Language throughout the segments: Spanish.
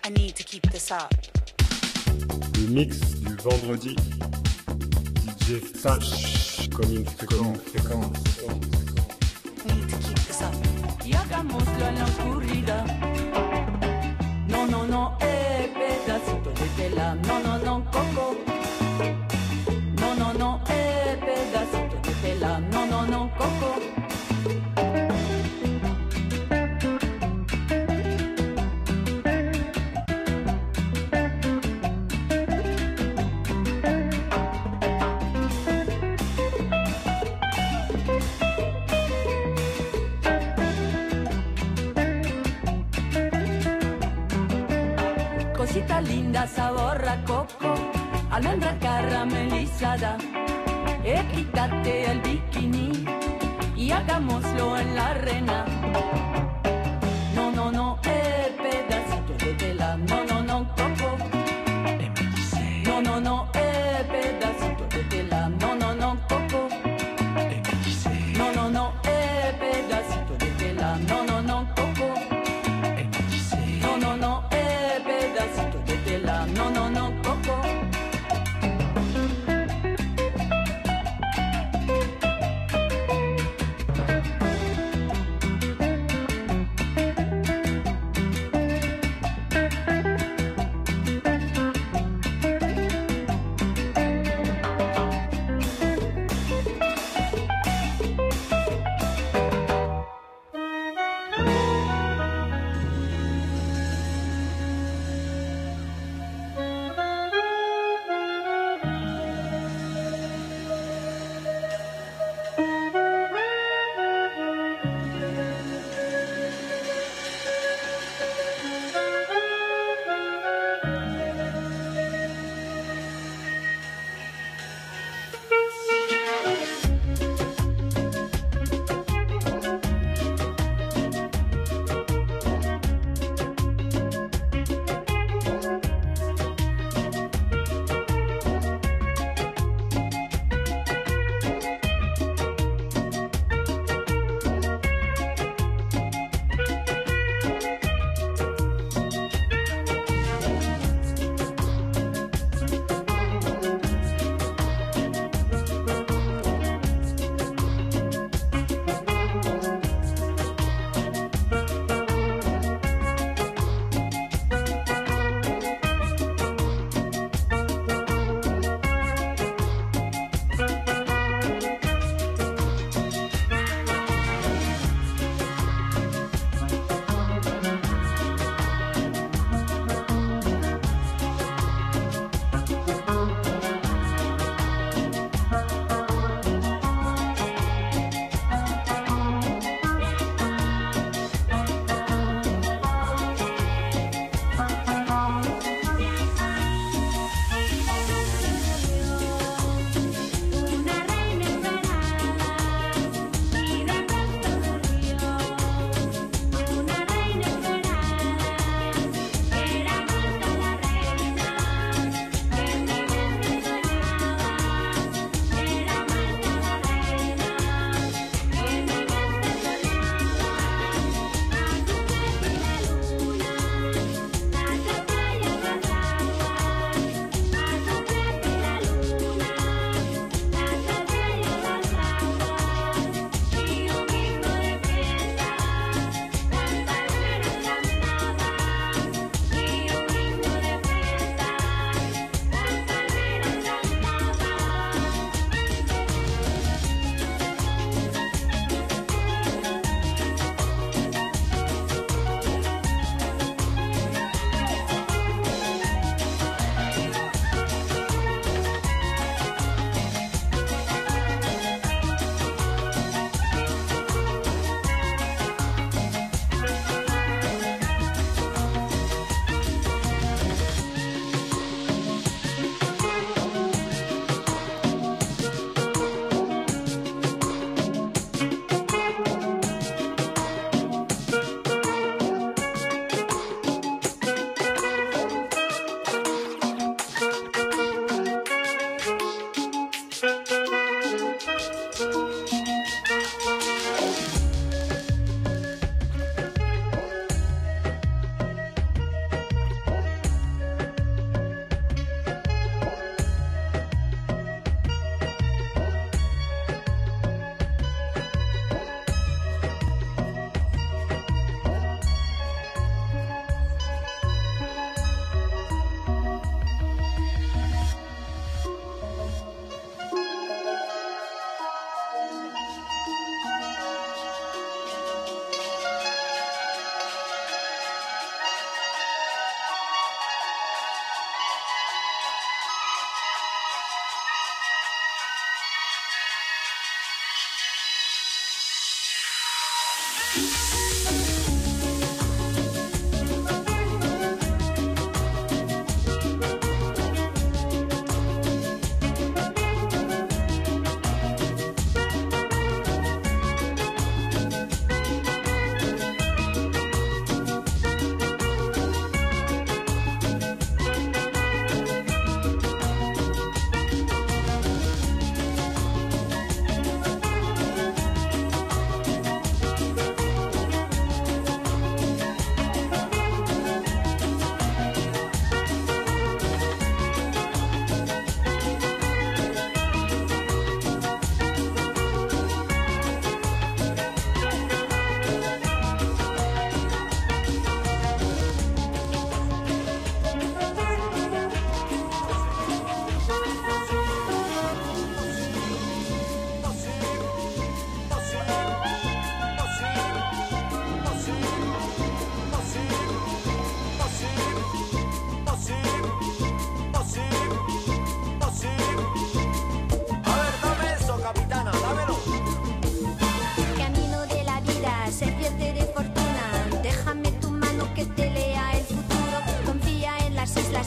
need to keep this up. Le mix du vendredi. DJ Sash. Coming fréquence. We need to keep this up. Y hagámoslo en la oscuridad. No, no, no, pedacito de tela. No, no, no, coco. No, no, no, pedacito de tela. No, no, no, coco. Cosita linda, sabor a coco, almendra caramelizada. Quítate el bikini y hagámoslo en la arena. No, no, no, pedacito de tela. No, no, no, coco. No, no, no, pedacito de tela. No, no, no, coco. No, no, no, pedacito de tela. No, no, no, coco. No, no, no, pedacito de tela. No, no, no, coco.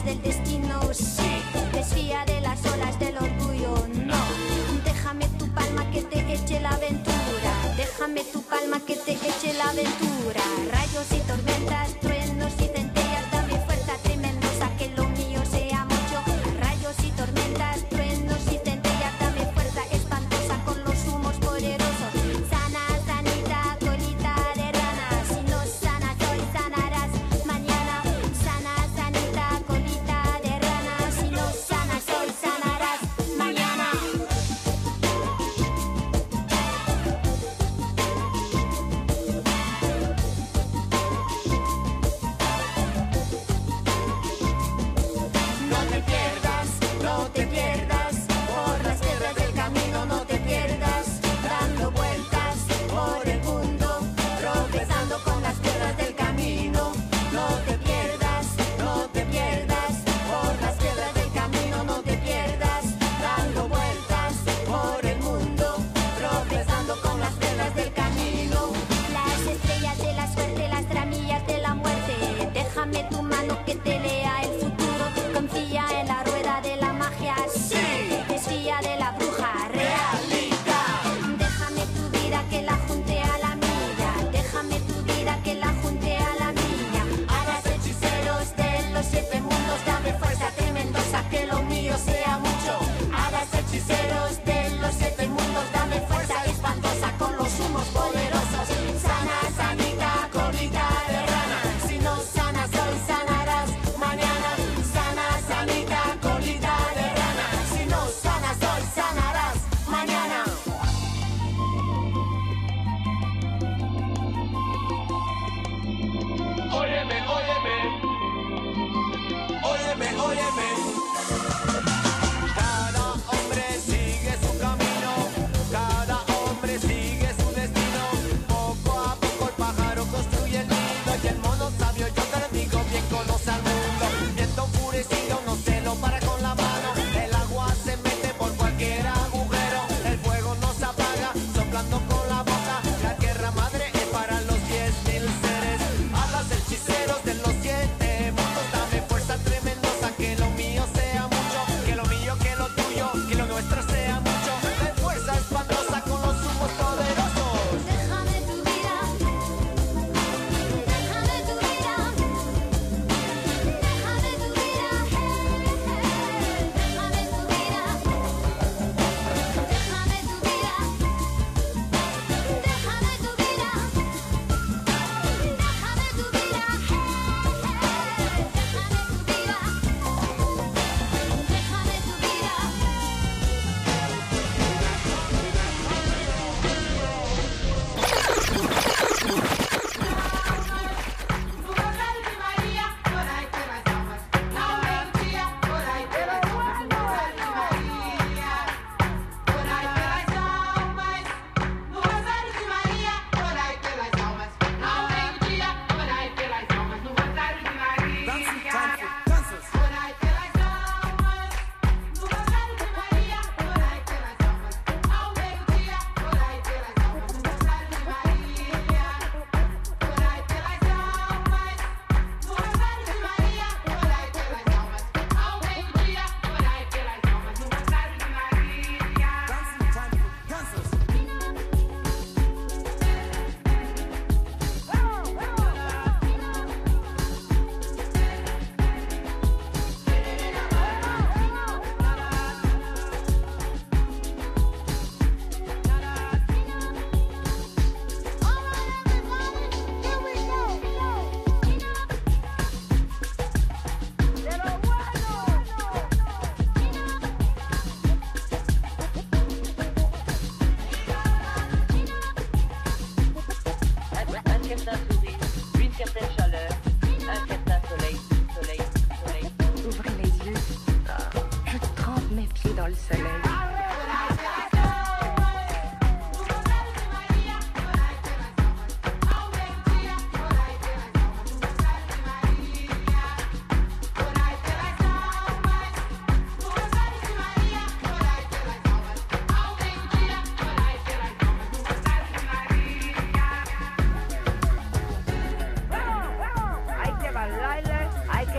del destino, sí. Desfía de las olas del orgullo, no. Déjame tu palma que te eche la aventura. Déjame tu palma que te eche la aventura. Rayos y tormentas, truenos y centellas, dame fuerza tremenda, que lo mío sea mucho. Rayos y tormentas, truenos y centellas, dame fuerza espantosa con los humos poderosos. Sana, sanita, colita de rana. Si no sanas hoy, sanarás mañana. Sana, sanita, colita de rana. Si no sanas hoy, sanarás mañana.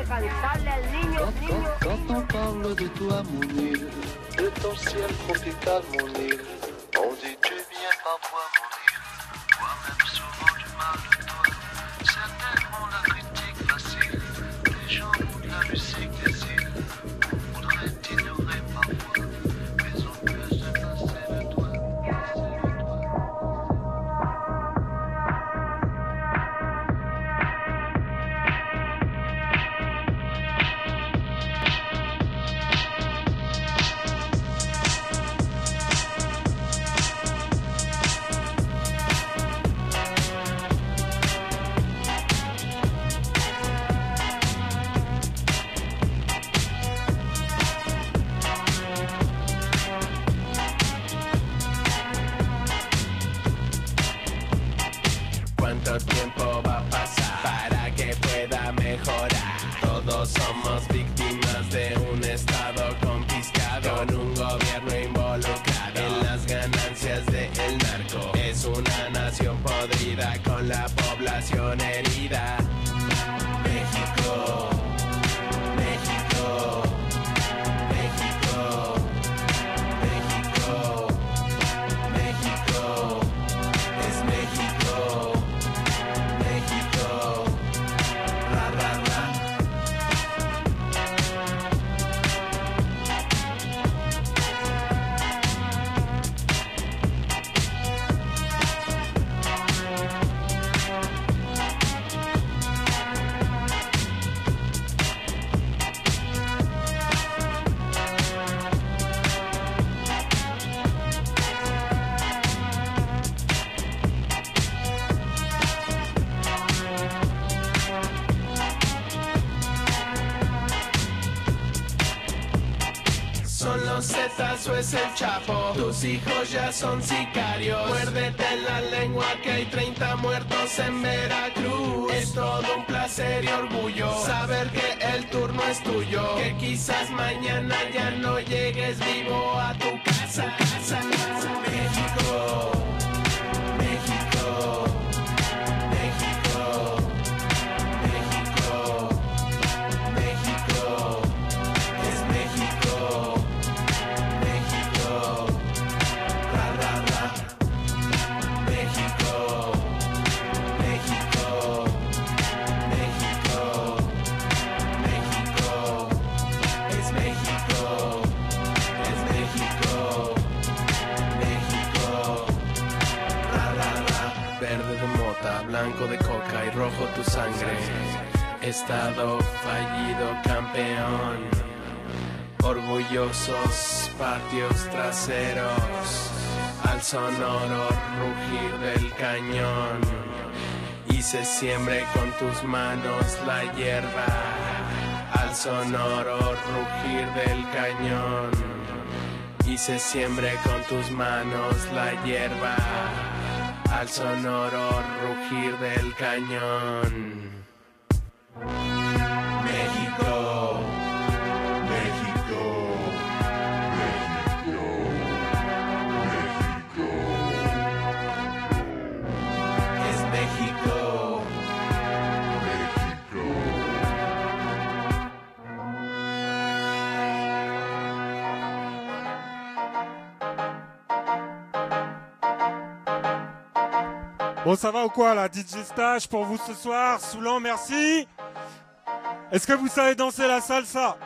cantarle al niño. Quand on parle de toi, Mounir, de ton ciel tropical, Mounir, on dit tu viens parfois mourir. Toi-même souvent du mal de toi. Certains ont la critique facile. Les gens ont de la musique désir. On voudrait t'ignorer parfois, mais on peut se passer de toi. ¿Cuánto tiempo va a pasar para que pueda mejorar? Todos somos víctimas de un estado confiscado, con un gobierno involucrado en las ganancias del narco. Es una nación podrida con la población herida. México, México, México, México, México, es México. México, ra, ra, ra. Son los Zetas o es el Chapo, tus hijos ya son sicarios. Muérdete la lengua que hay 30 muertos en Veracruz. Es todo un placer y orgullo saber que el turno es tuyo. Que quizás mañana ya no llegues vivo a tu casa. México, México, México, México, México, es México. México, ra, ra, ra. México, México, México, México, es México, México, ra, ra, ra. Verde de mota, blanco de coca y rojo tu sangre. Estado fallido, campeón. Orgullosos patios traseros, al sonoro rugir del cañón, y se siembre con tus manos la hierba, al sonoro rugir del cañón, y se siembre con tus manos la hierba, al sonoro rugir del cañón. México. Bon, ça va ou quoi là? DJ Stache pour vous ce soir. Soulan, merci. Est-ce que vous savez danser la salsa?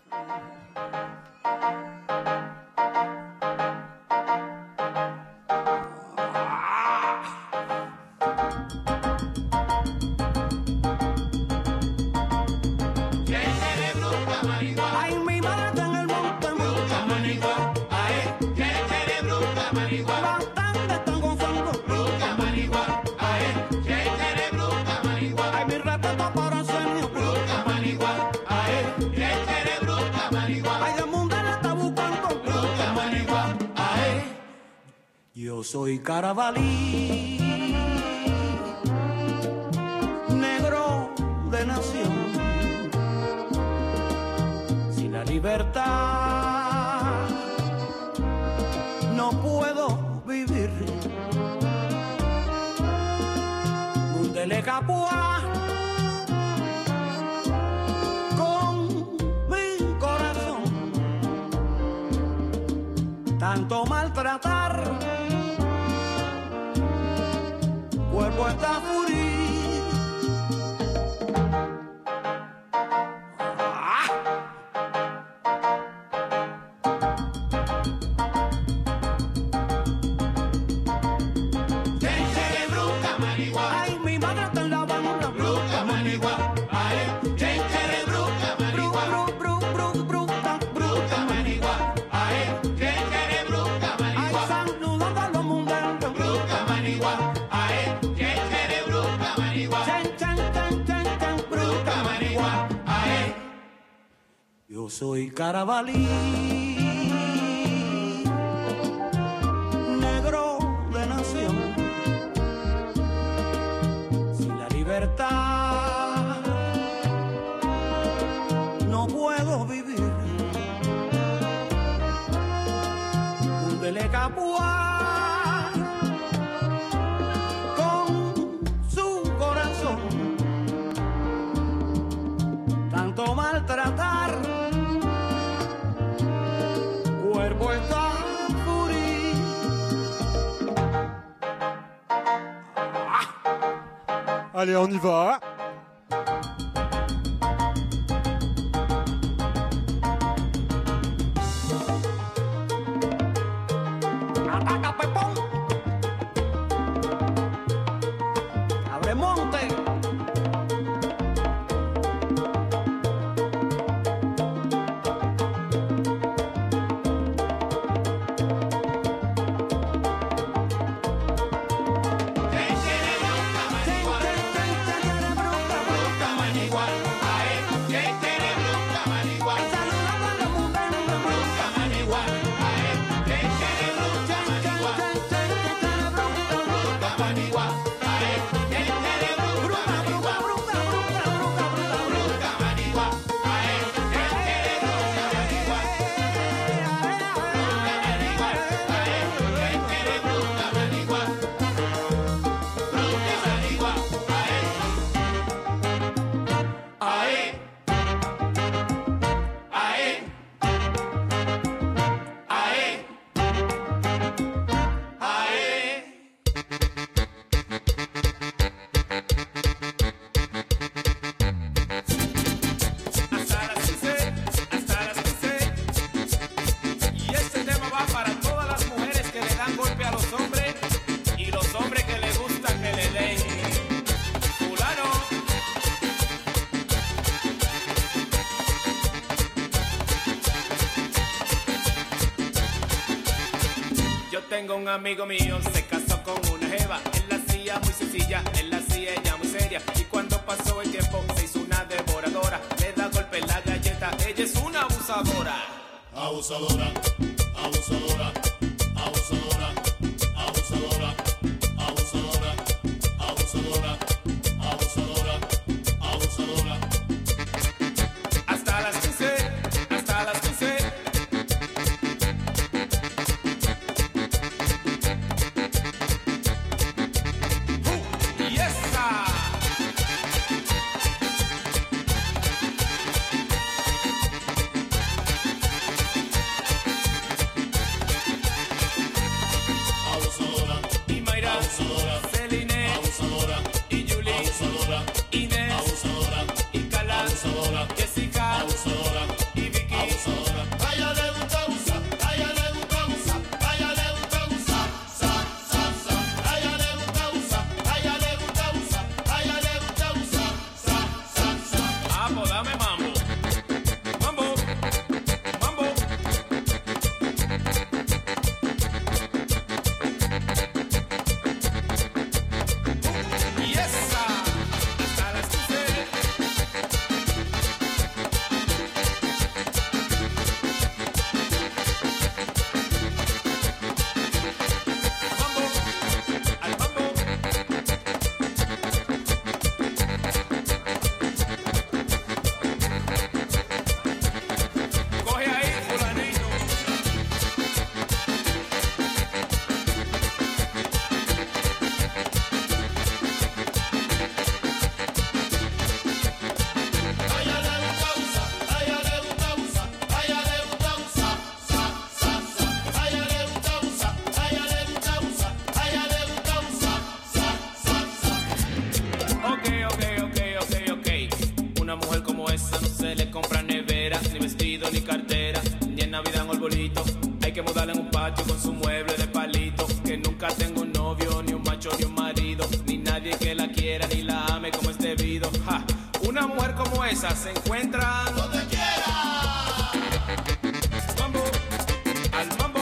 Yo soy Carabalí, negro de nación. Sin la libertad no puedo vivir. Un delegapuá tanto maltratar, cuerpo está furido. Yo soy Carabalí, negro de nación. Sin la libertad no puedo vivir. Un Delecapuá con su corazón, tanto maltratar, cuerpo está furido. Allez, on y va. Ataca Pepón, Cabremonte. Tengo un amigo mío, se casó con una jeva. Él la hacía muy sencilla, él la hacía ella muy seria. Y cuando pasó el tiempo se hizo una devoradora. Le da golpe en la galleta, ella es una abusadora. Abusadora, abusadora, abusadora, abusadora, abusadora, abusadora, abusadora, abusadora. Hasta las 15, hasta las 15. esa no se le compra nevera, ni vestido, ni cartera, ni en Navidad un arbolito. Hay que mudarla en un patio con su mueble de palito. Que nunca tengo un novio, ni un macho, ni un marido, ni nadie que la quiera, ni la ame como es debido. Ja. Una mujer como esa se encuentra donde quiera. Mambo, al mambo.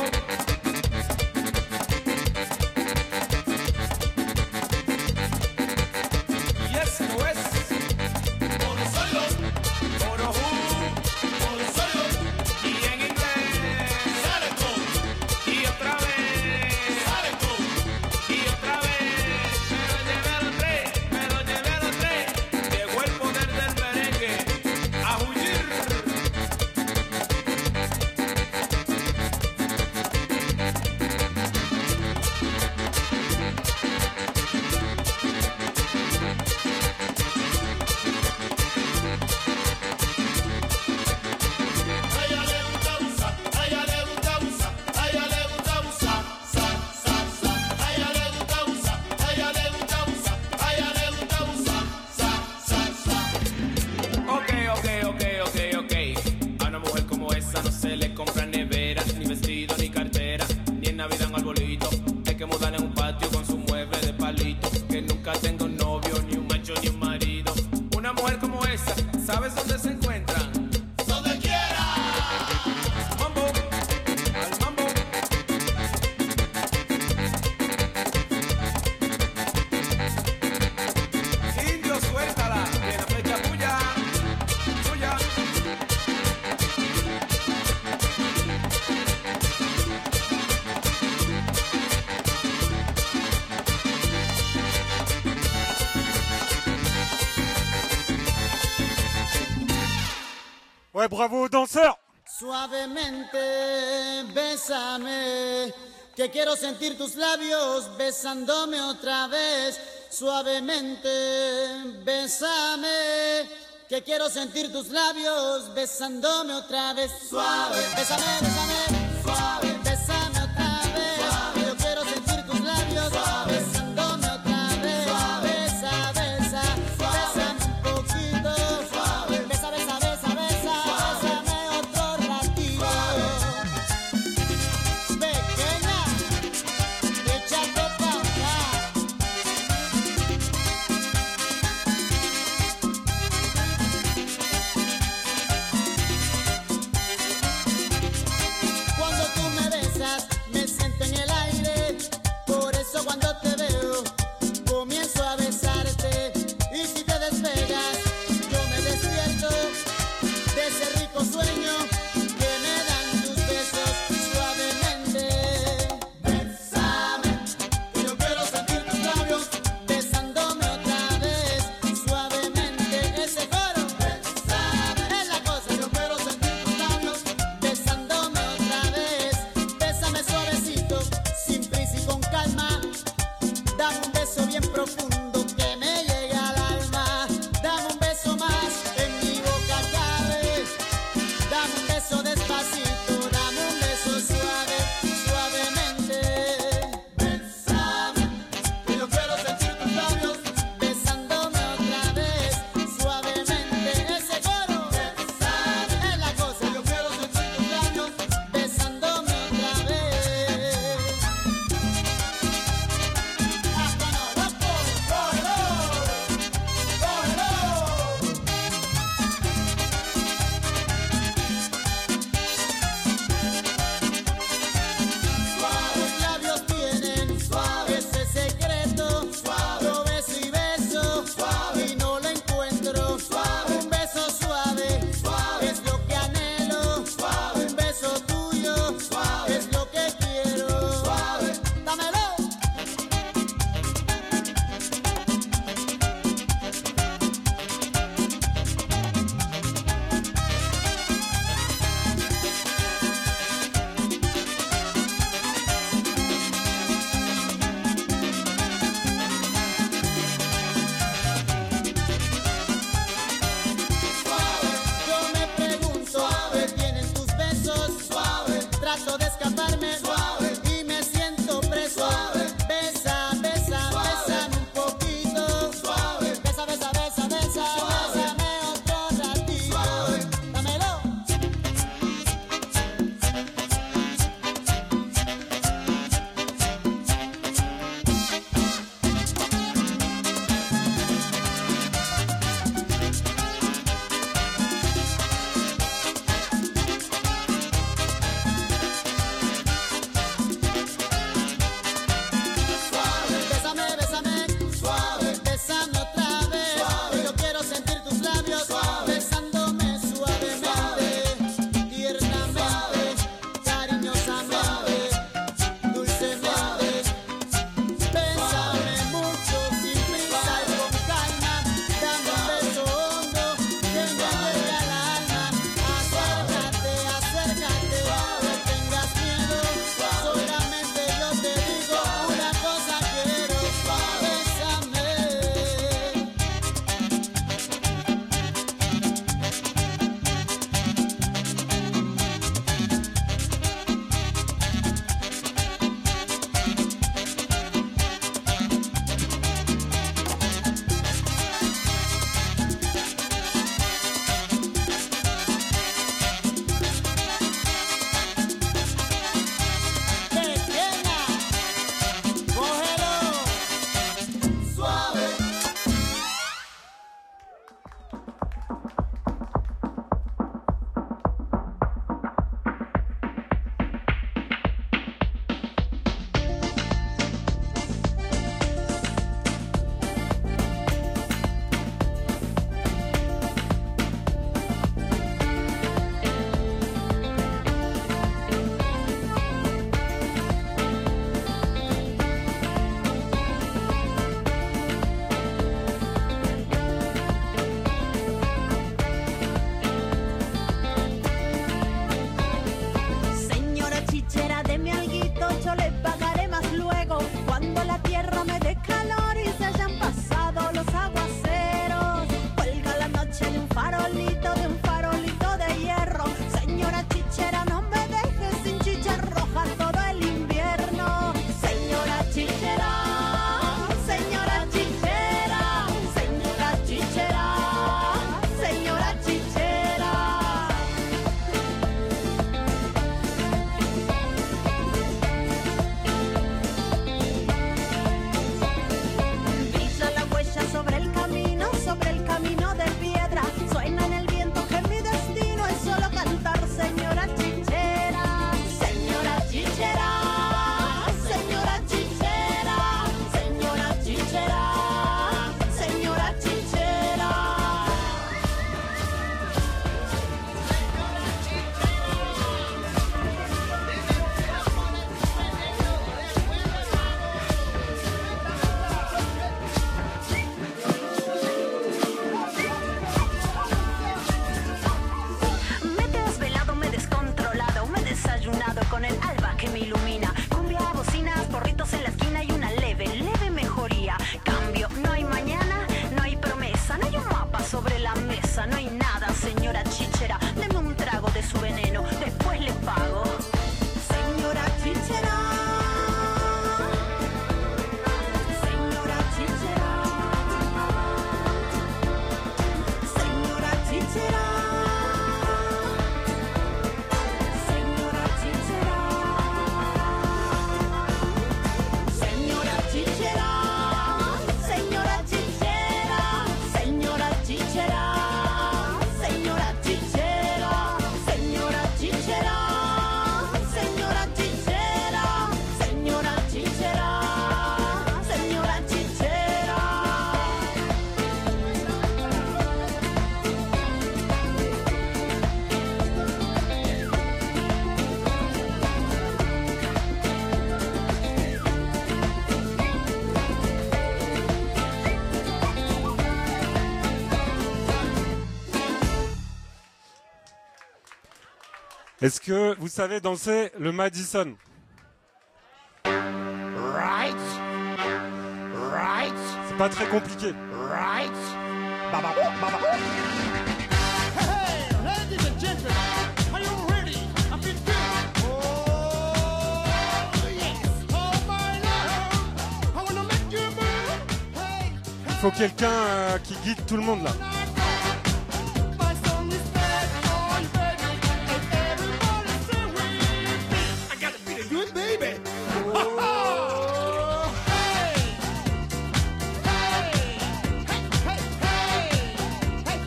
Yes, no es. Oro solo, oro oro solo. Y en inglés. Saleco. Y otra vez. Saleco. Y otra vez. Me lo llevé a los tres, me lo llevé a los tres. Llegó el poder del merengue a huir. A ella le gusta usar, a ella le gusta usar, a ella le gusta usar, sa, sa, sa. A ella le gusta usar, a ella le gusta usar, a ella le gusta usar, sa, sa, sa. Ok. A una mujer como esa no se le compra nevera, ni vestido, ni cartera, ni en Navidad un arbolito. Hay que mudarla en un patio con su mueble de palito. Que nunca tenga un novio, ni un macho, ni un marido. Una mujer como esa, ¿sabes dónde se encuentran? Donde quiera. Mambo, al mambo. Indio, suéltala, que la flecha tuya, tuya. Ouais, bravo aux danseurs. Suavemente, bésame, que quiero sentir tus labios besándome otra vez. Suavemente, bésame, que quiero sentir tus labios besándome otra vez. Suave, bésame, bésame, suave, bésame otra vez. Suave, yo quiero sentir tus labios besándome otra vez. Suave, besa, besa, bésame un poquito. Suave, besa, besa, besa, besa, bésame otro ratito. Pequeña, échate pa' acá. Est-ce que vous savez danser le Madison? Right. Right. C'est pas très compliqué. Right. Baba, baba. Hey, ladies and gentlemen, are you ready? I feel good. Oh, yes. Oh, my love. I wanna make you move. Hey, Il faut quelqu'un qui guide tout le monde là. my song is bad on baby. And everybody say with me. I gotta feel good, baby. Oh, hey. Hey. Hey, hey, hey. Hey,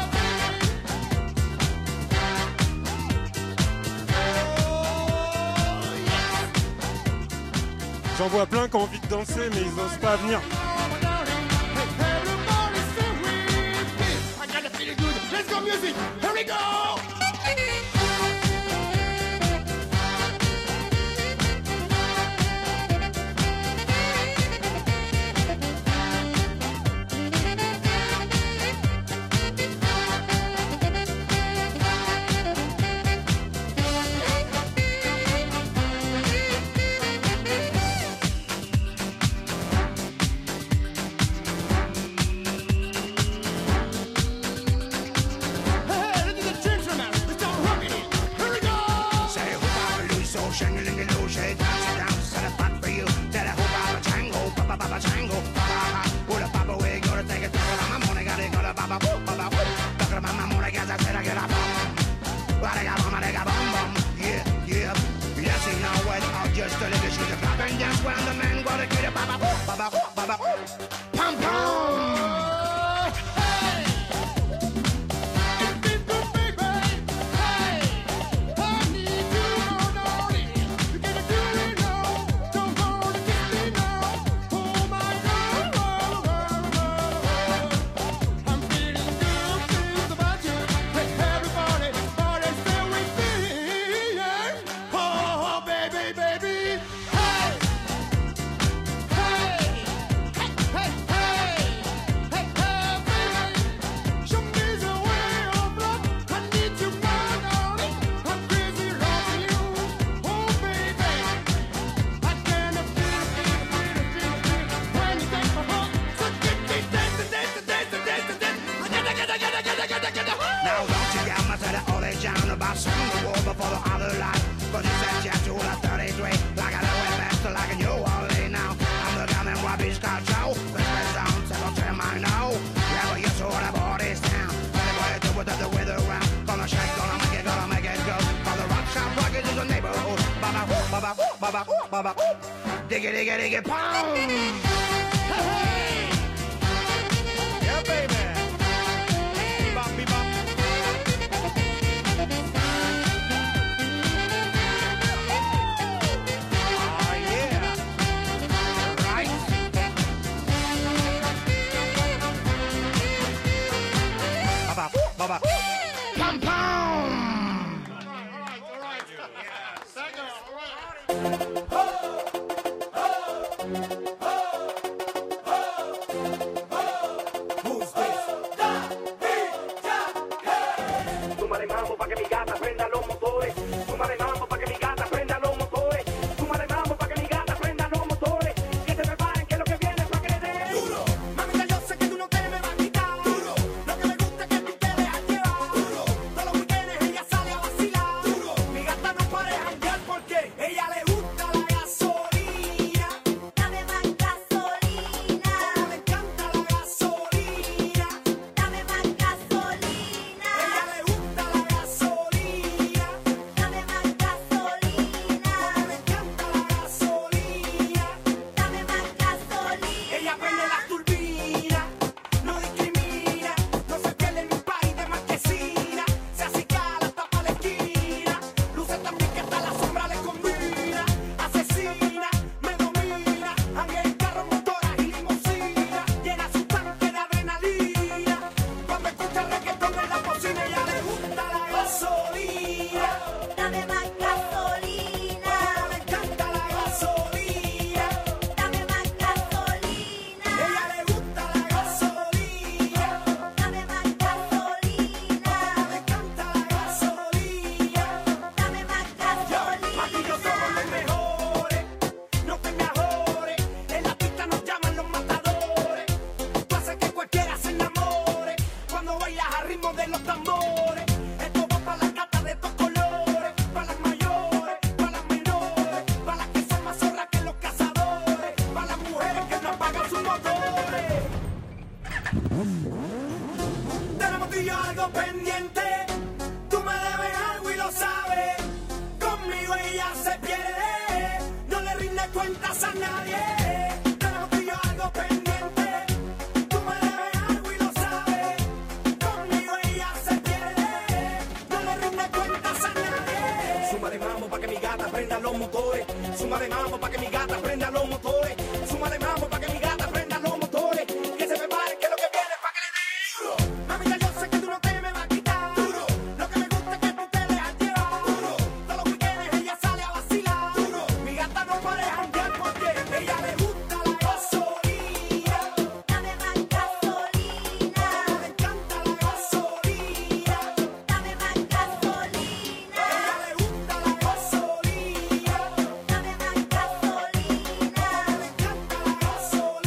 J'en vois plein qui ont envie de danser mais ils n'osent pas venir. I gotta feel good. Let's go music. Here we go. Hey, ladies and gentlemen, let's start rocking it. Here we go. Say hoop-a-ba-loo, so shang-a-ling-a-loo, say dance it down, set a spot for you. Say that hoop-a-ba-tango, ba-ba-ba-ba-tango, ba-ba-ha. Ooh-la-ba-ba, we gonna take it, take it, I'm a money, got it, got a ba-ba-boo, ba-ba-boo. Look at my money, guys, I said I get a bum. Well, I got bum, I got bum, bum. Yeah, yeah. Yes, you know it, I'll just a little shit, clap and dance when the man gonna get a ba-ba-boo, ba-ba-boo, ba-ba-boo. Pum, pum. Now don't you get much of the old age down about setting the war before the other life. But you said you to the 33, like I know it best, like a New Orleans now. I'm the gun and Robbie's car show. The stress down, settle to my know. Yeah, but you saw the body's down. Anyway, do it the weather around. Gonna shake, gonna make it go. For the rock shop rocket is the neighborhood. Baba, baba, baba, baba. Diggy, diggy, diggy, pound. Hey! Yeah, baby. Bebop, bebop. Oh, yeah. Right. Baba, baba. Pum, pum. Súmale mambo pa' que mi gata prenda los motores. Súmale mambo pa' que mi gata prenda los motores. Súmale mambo pa' que mi gata prenda los motores. Que se preparen que lo que viene es pa' que le den duro. Mamita, yo sé que tú no te me vas a quitar duro. Lo que me gusta es que tú te dejas llevar duro. Todos los weekendes ella sale a vacilar duro. Mi gata no para de janguear porque ella le gusta la gasolina. Dame más gasolina. Le encanta la gasolina. Dame más gasolina. Ella le gusta la gasolina. cuentas a nadie. Tenemos tú y yo algo pendiente. Tú me debes algo y lo sabes. Conmigo ella se pierde. No le rinde cuentas a nadie. Suma de mambo pa' que mi gata prenda los motores. Suma de mambo pa' que mi gata prenda los motores. Suma de mambo pa' que mi gata prenda los motores. Que se prepare que lo que viene pa' que le dé. Mamita, yo sé que tú no te me vas a quitar. Duro. Lo que me gusta es que tú te dejas llevar. Duro. Todos los weekends ella sale a vacilar. Duro. Mi gata no puede janguear porque ella le gusta la gasolina. Dame más gasolina. Le encanta la gasolina. Dame más gasolina. Ella le gusta la gasolina. Dame más gasolina. Le encanta la gasolina.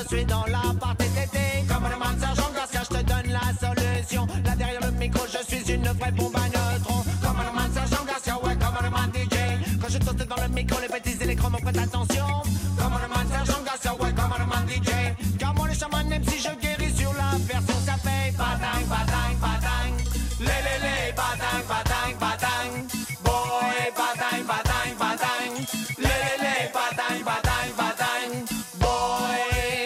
suis dans la partie d'été. Comme le man Sergent Garcia, je te donne la solution. Là derrière le micro, je suis une vraie bombe à neutrons. Comme le man Sergent Garcia, ouais, comme le man DJ. Quand je toste dans le micro, les bêtises et les chromes prêtent attention. Comme le man Sergent Garcia, ouais, comme le man DJ. Car moi, les chamans, même si je guéris sur la version, ça fait badang, badang, badang. Lélélé, badang, badang, badang. Boy, badang, badang, badang. Lélélé, badang, badang, badang. Boy.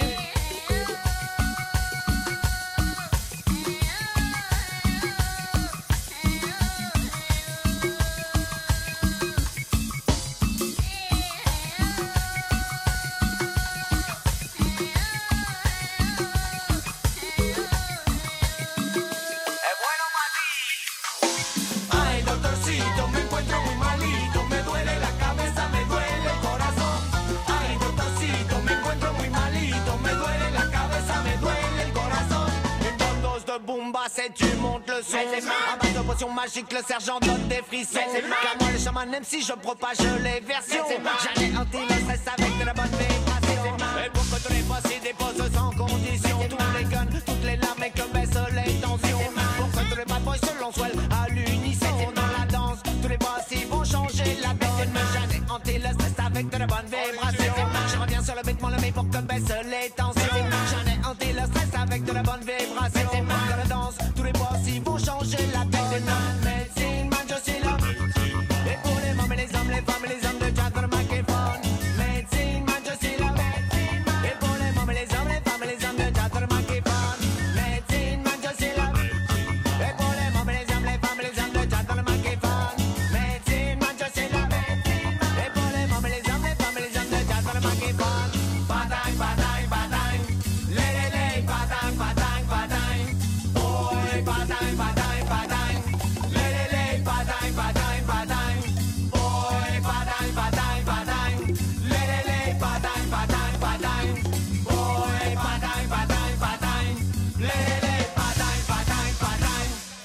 Ay, doctorcito, me encuentro muy malito, me duele la cabeza, me duele el corazón. Ay, doctorcito, me encuentro muy malito, me duele la cabeza, me duele el corazon. Une bonne dose de boombass et tu montes le son. À base de potions magiques, le sergent donne des frissons. Car moi, les chamans, même si je propage les versions, j'allais hanter le stress avec de la bonne vibration. Et pour que tous les boss y déposent sans condition, tous les guns, toutes les larmes et que baissent les tensions. Pour que tous les bad boys se l'on swell à l'unisson dans la danse, tous les boss y vont changer la donne. J'allais hanter le stress avec de la bonne vibration. Je reviens sur le beat, mon ami, pour que baissent les tensions. J'en ai hanté le stress avec de la bonne vibration. Dans la danse, tous les boss y vont changer la tête. Médecine, man, je suis là. Et pour les mômes et les hommes, les femmes et les hommes de jazz dans le microphone. Médecine, man, je suis là. Et pour les mômes et les hommes, les femmes et les hommes de jazz dans le microphone. Médecine, man, je suis là. Et pour les mômes et les hommes, les femmes et les hommes de jazz dans le microphone. Médecine, man, je suis là. Et pour les mômes et les hommes, les femmes et les hommes de jazz dans le microphone. Badang, badang, badang. Lélélé, badang, badang, badang. Boy, badang, badang, badang. Lélélé, badang, badang, badang. Boy, badang, badang, badang. Lélélé, badang, badang, badang. Boy, badang, badang, badang. Lélélé, badang, badang, badang.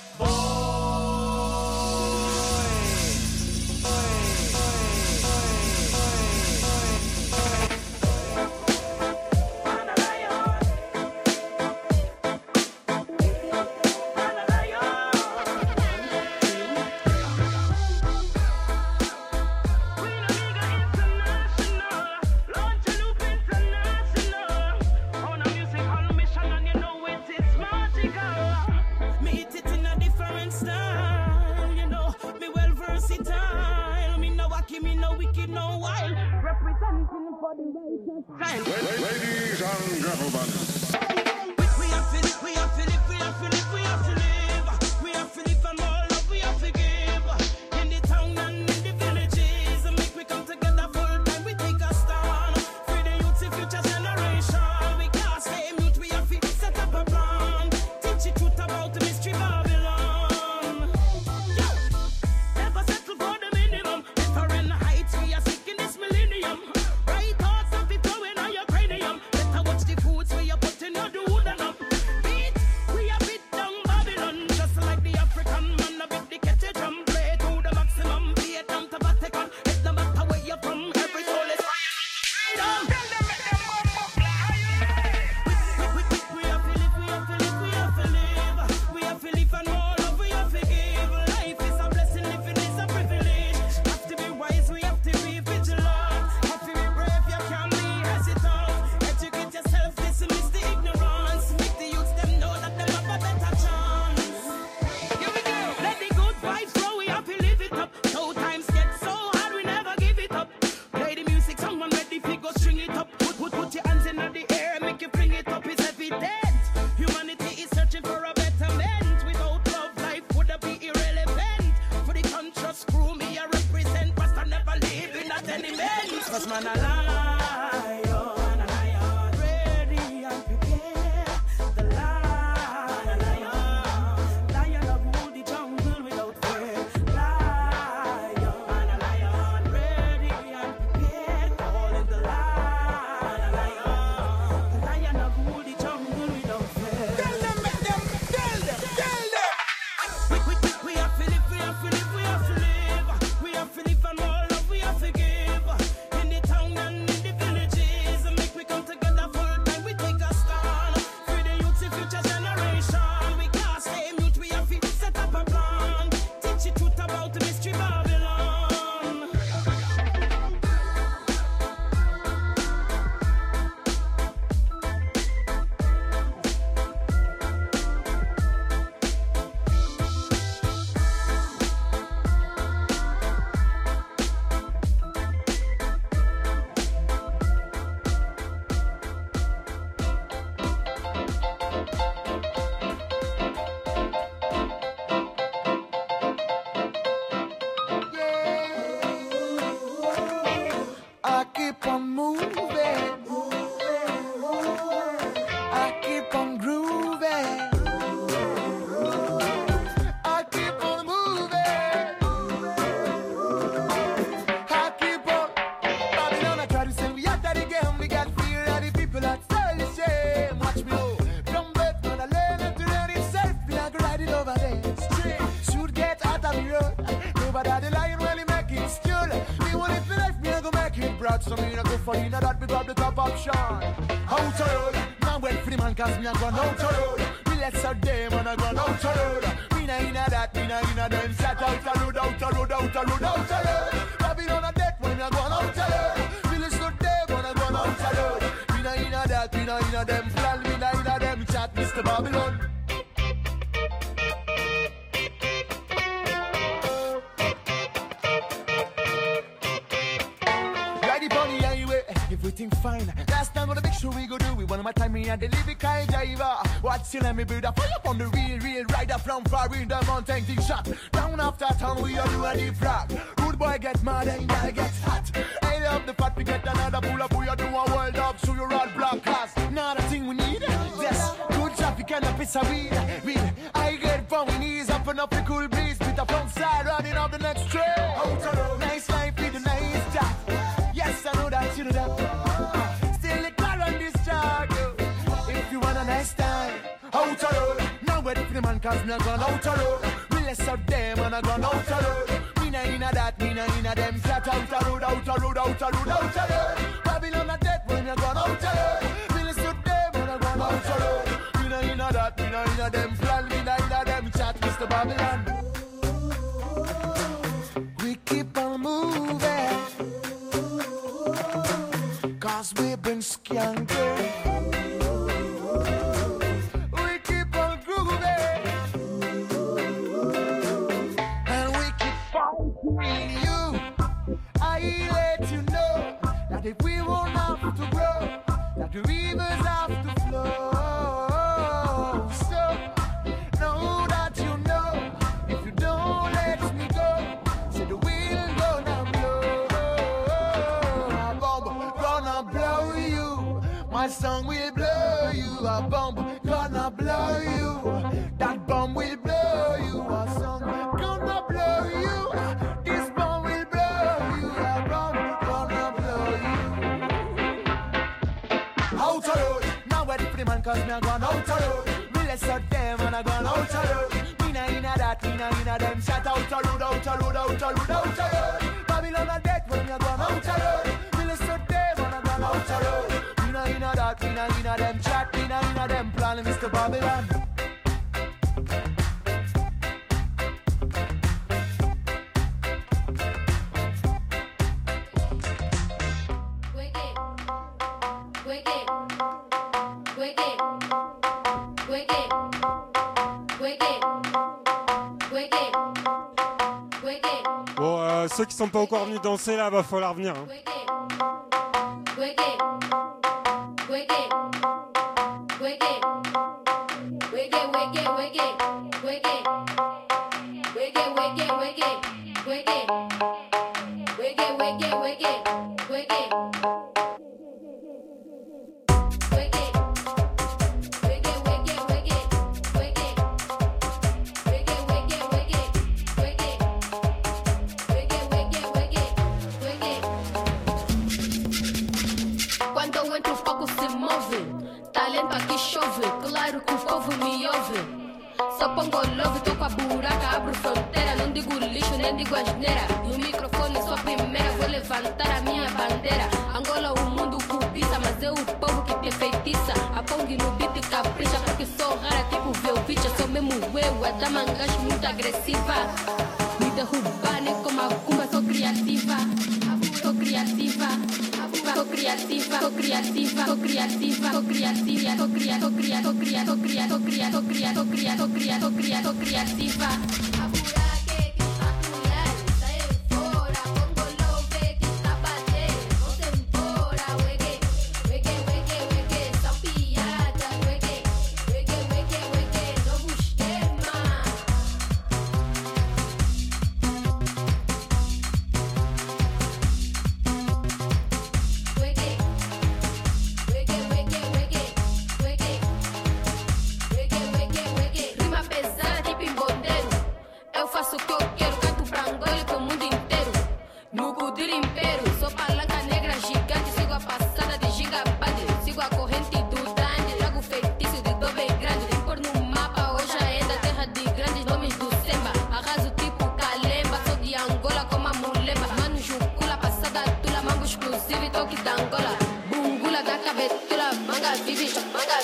Me hit it in a different style, you know. Me well versatile. Me no wacky, me no wicked, no wild. Representing for the righteous kind. Ladies and gentlemen. We have to live, we have to live, we have to live, we have to live. We have to live and all love we have to give. In the town and in the villages, make we come together full time. We take a stand for the youth, the future generation. We can't stay mute, we have to set up a plan. Teach the truth about the mystery Babylon. Yo, never settle for the minimum. Different heights, we are seeking this millennium. Right thoughts of it flowing on your cranium. Better watch the foods where you put in your dude and up. Beat, we are beat down Babylon. Just like the African man, a bit the catchy drum. Play to the maximum, Vietnam to Vatican. It no matter where you're from, every soul is freedom. We have to live, we have to live, we have to live. We have to live and all love we have to give. Life is a blessing, living is a privilege. Have to be wise, we have to be vigilant. Have to be brave, you can't be hesitant. Educate yourself, dismiss the ignorance. Make the youths them know that they have a better chance. Here we go. Let the good vibes flow, we have to live it up. So times get so hard, we never give it up. Play the music, someone ready, go string it up. Put your hands in the air, make you bring it up. It's evident. Humanity is searching for a betterment. Without love, life would be irrelevant. For the conscious crew, me I represent. But I never live in a tenement. Cause man, a lion, ready and prepared. The lion, lion of all the jungle without fear. Lion, ready and prepared. Calling the lion of all the jungle without fear. Tell them. We have to live, we have to live, we have to live. We have to live and all love we have to give. In the town that the lion when he make it still. Me want it for life, me I go make it broad. So me I go for you, that we got the top option. Out a road, now wait for the man cause me I go out a road. Me let's a day man I go out a road. Me na inna that, me na inna them. Shut out a road, out a road, out a road, out a road. Babylon a death when me I go out a road. Village to day when I go out a road. Me na inna that, me na inna them. Plan me na inna them. Chat Mr. Babylon. Everything fine. Last time on the big show we go do. We one of my time me and the lyric kind driver. Watch you let me build a fire up on the real rider from far in the mountain thing shot. Down after town we all do a deep rock. Rude boy get mad and guy gets hot. I love the fat we get another pull up. We all do a world up so you're all broadcast. Not a thing we need. Yes, good traffic and a piece of weed. I get from my knees up and up the cool breeze. With the front side running up the next train. Nice life with a nice chat. Yes, I know that you know that. Still the car on this chart. If you want a nice time, out a road. Now wait for the man cause me a gone out a road. We less of them and I gone out a road. Me na inna that, me na inna them. Flat out a road, out a road, out a road, out a road. Babylon a death when you gone out a road. We less of them and I gone out a road. Me na inna that, me na inna them. Plan me na inna them. Chat Mr. Babylon. We keep on moving. Cause we've been skanking. We keep on grooving. And we keep fighting you. I let you know that if we won't have to grow, that the rivers have to flow. So, know that you know, if you don't let me go, say the wind gonna blow. Gonna blow you, my song will blow you. A bomb gonna blow you, that bomb will blow you. A song gonna blow you, this bomb will blow you. A bomb gonna blow you. Out a road, now ready for the man cause me a gone out a road. Me less of them and I gone out a road. Me na inna that, me na inna them. Shout out a road, out a road, out a road, out a road. Babylon a death when you gone out a road. Me less of them and I gone out a road. Me na inna that, me na inna them. Chat me na inna them. Plan Mr. Babylon. Bon, ceux qui sont pas encore venus danser là, va falloir venir. Hein.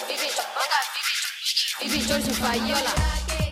Bibi Giorgio Faiola.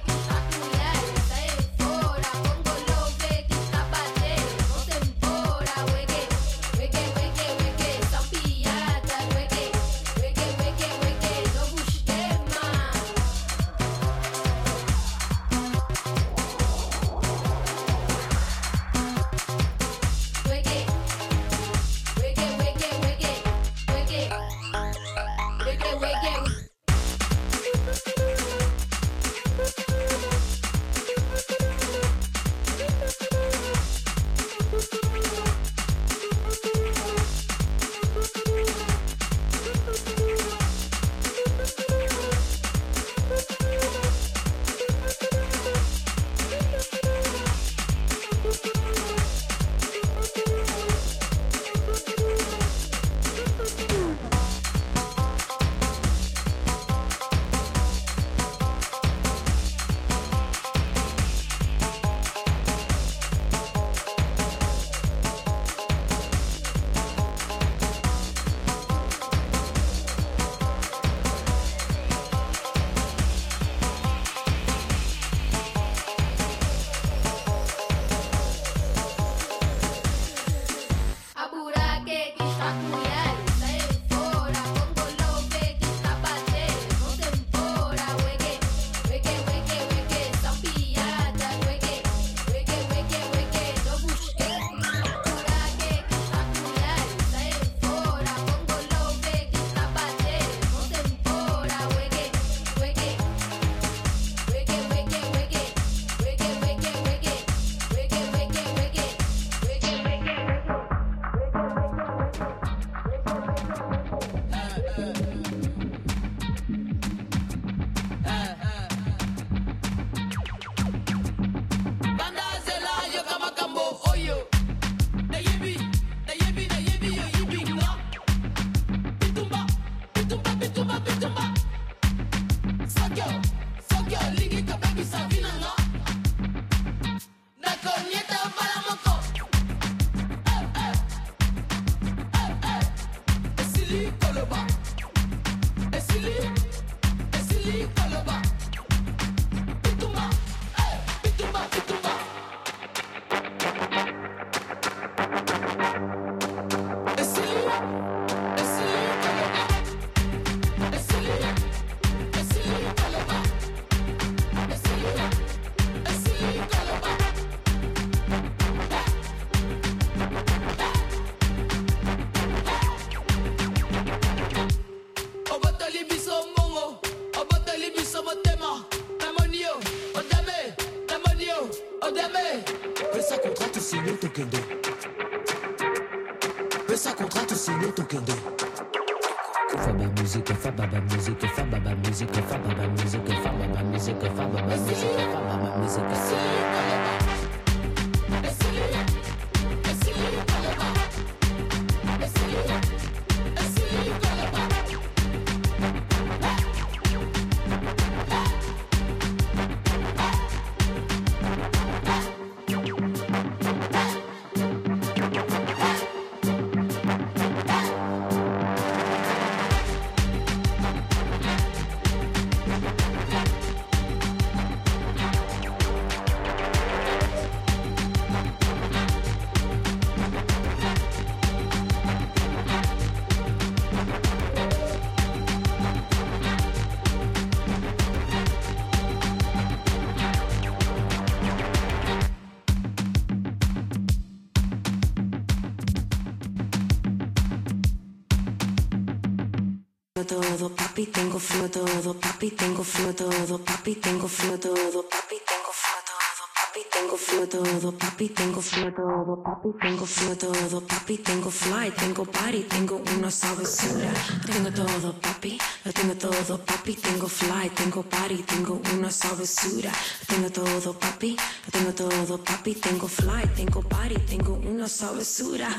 Todo, papi, tengo frío todo, papi, tengo frío todo, papi, tengo frío todo, papi, tengo frío todo, papi, tengo frío todo, papi, tengo frío todo, papi, tengo frío todo, papi, tengo fly, tengo party, tengo una sabrosura, tengo todo, papi, lo tengo todo, papi, tengo fly, tengo party, tengo una sabrosura, tengo todo, papi, lo tengo todo, papi, tengo fly, tengo party, tengo una sabrosura.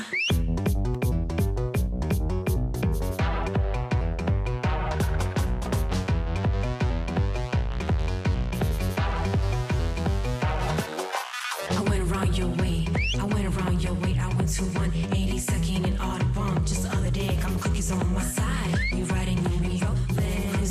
To 182nd and Audubon. Just the other day, got my cookies on my side. You riding in Rio, Vans,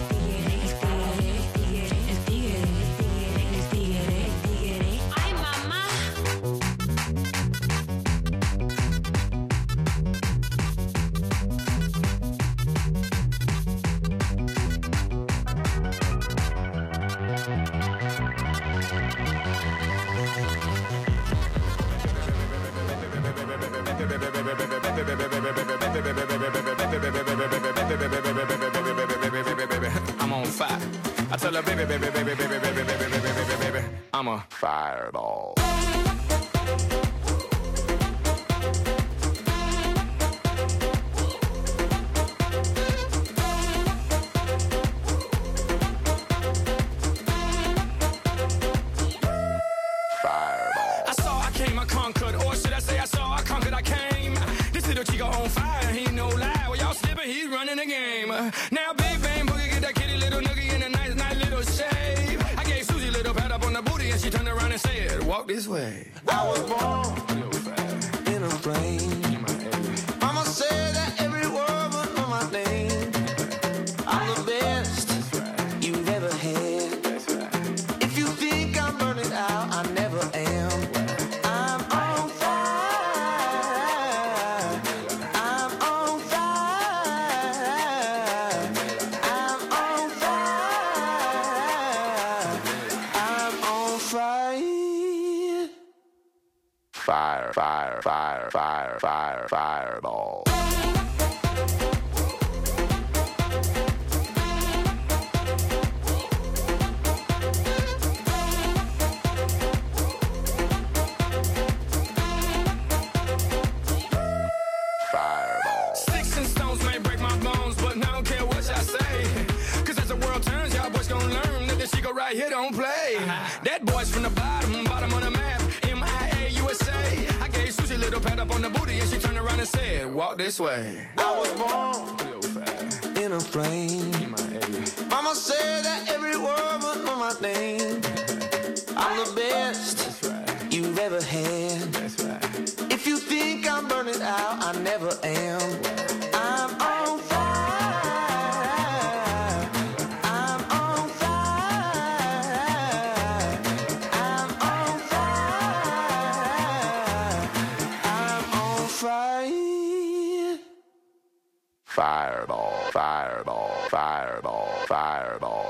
Ay, mamá. I'm on fire. I tell her, baby, baby, baby, baby, baby, baby, baby, baby, baby, I'm a fireball. I saw, I came, I conquered, or should I say I saw, I conquered, I came. This little chico on fire, he no lie. Well, y'all slipping, he's running the game. Now, Big Bang Boogie, get that kitty little noogie in a nice, nice little shave. I gave Susie a little pat up on the booty, and she turned around and said, walk this way. I was born in a plane. Mama said that every word would know my name. I'm the best you've ever had. If you think I'm burning out, I never am. I'm on fire. I'm on fire. I'm on fire. I'm on fire. Fire, fire, fire, fire, fire, fireball. Sticks and stones may break my bones, but I don't care what y'all say. Cause as the world turns, y'all boys gon' learn that this chico right here don't play. That boy's from the bottom, bottom of the map, MIA, USA. I gave Susie a little pat up on the booty, and she turned around and said, walk this way. I was born in a plane. Mama said that every word would know my name. I'm the best you've ever had. If you think I'm burning out, I never am. I'm on fire. I'm on fire. I'm on fire. I'm on fire. Fireball, fireball, fireball, fireball.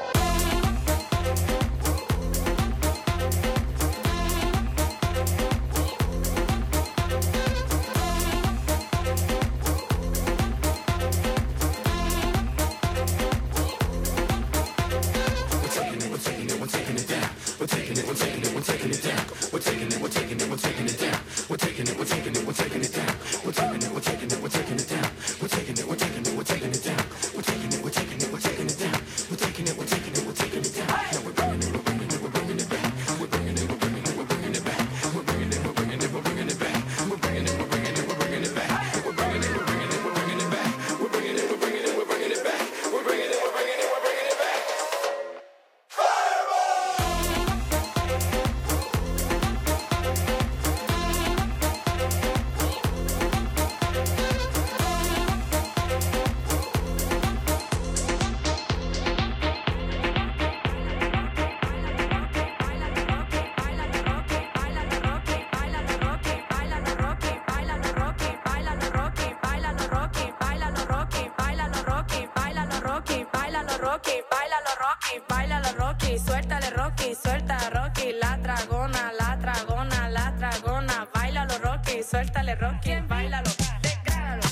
Báilalo Rocky, báilalo Rocky, báilalo Rocky, suéltale Rocky, suelta Rocky, la dragona, la dragona, la dragona, báilalo Rocky, suéltale Rocky, báilalo, decláralo.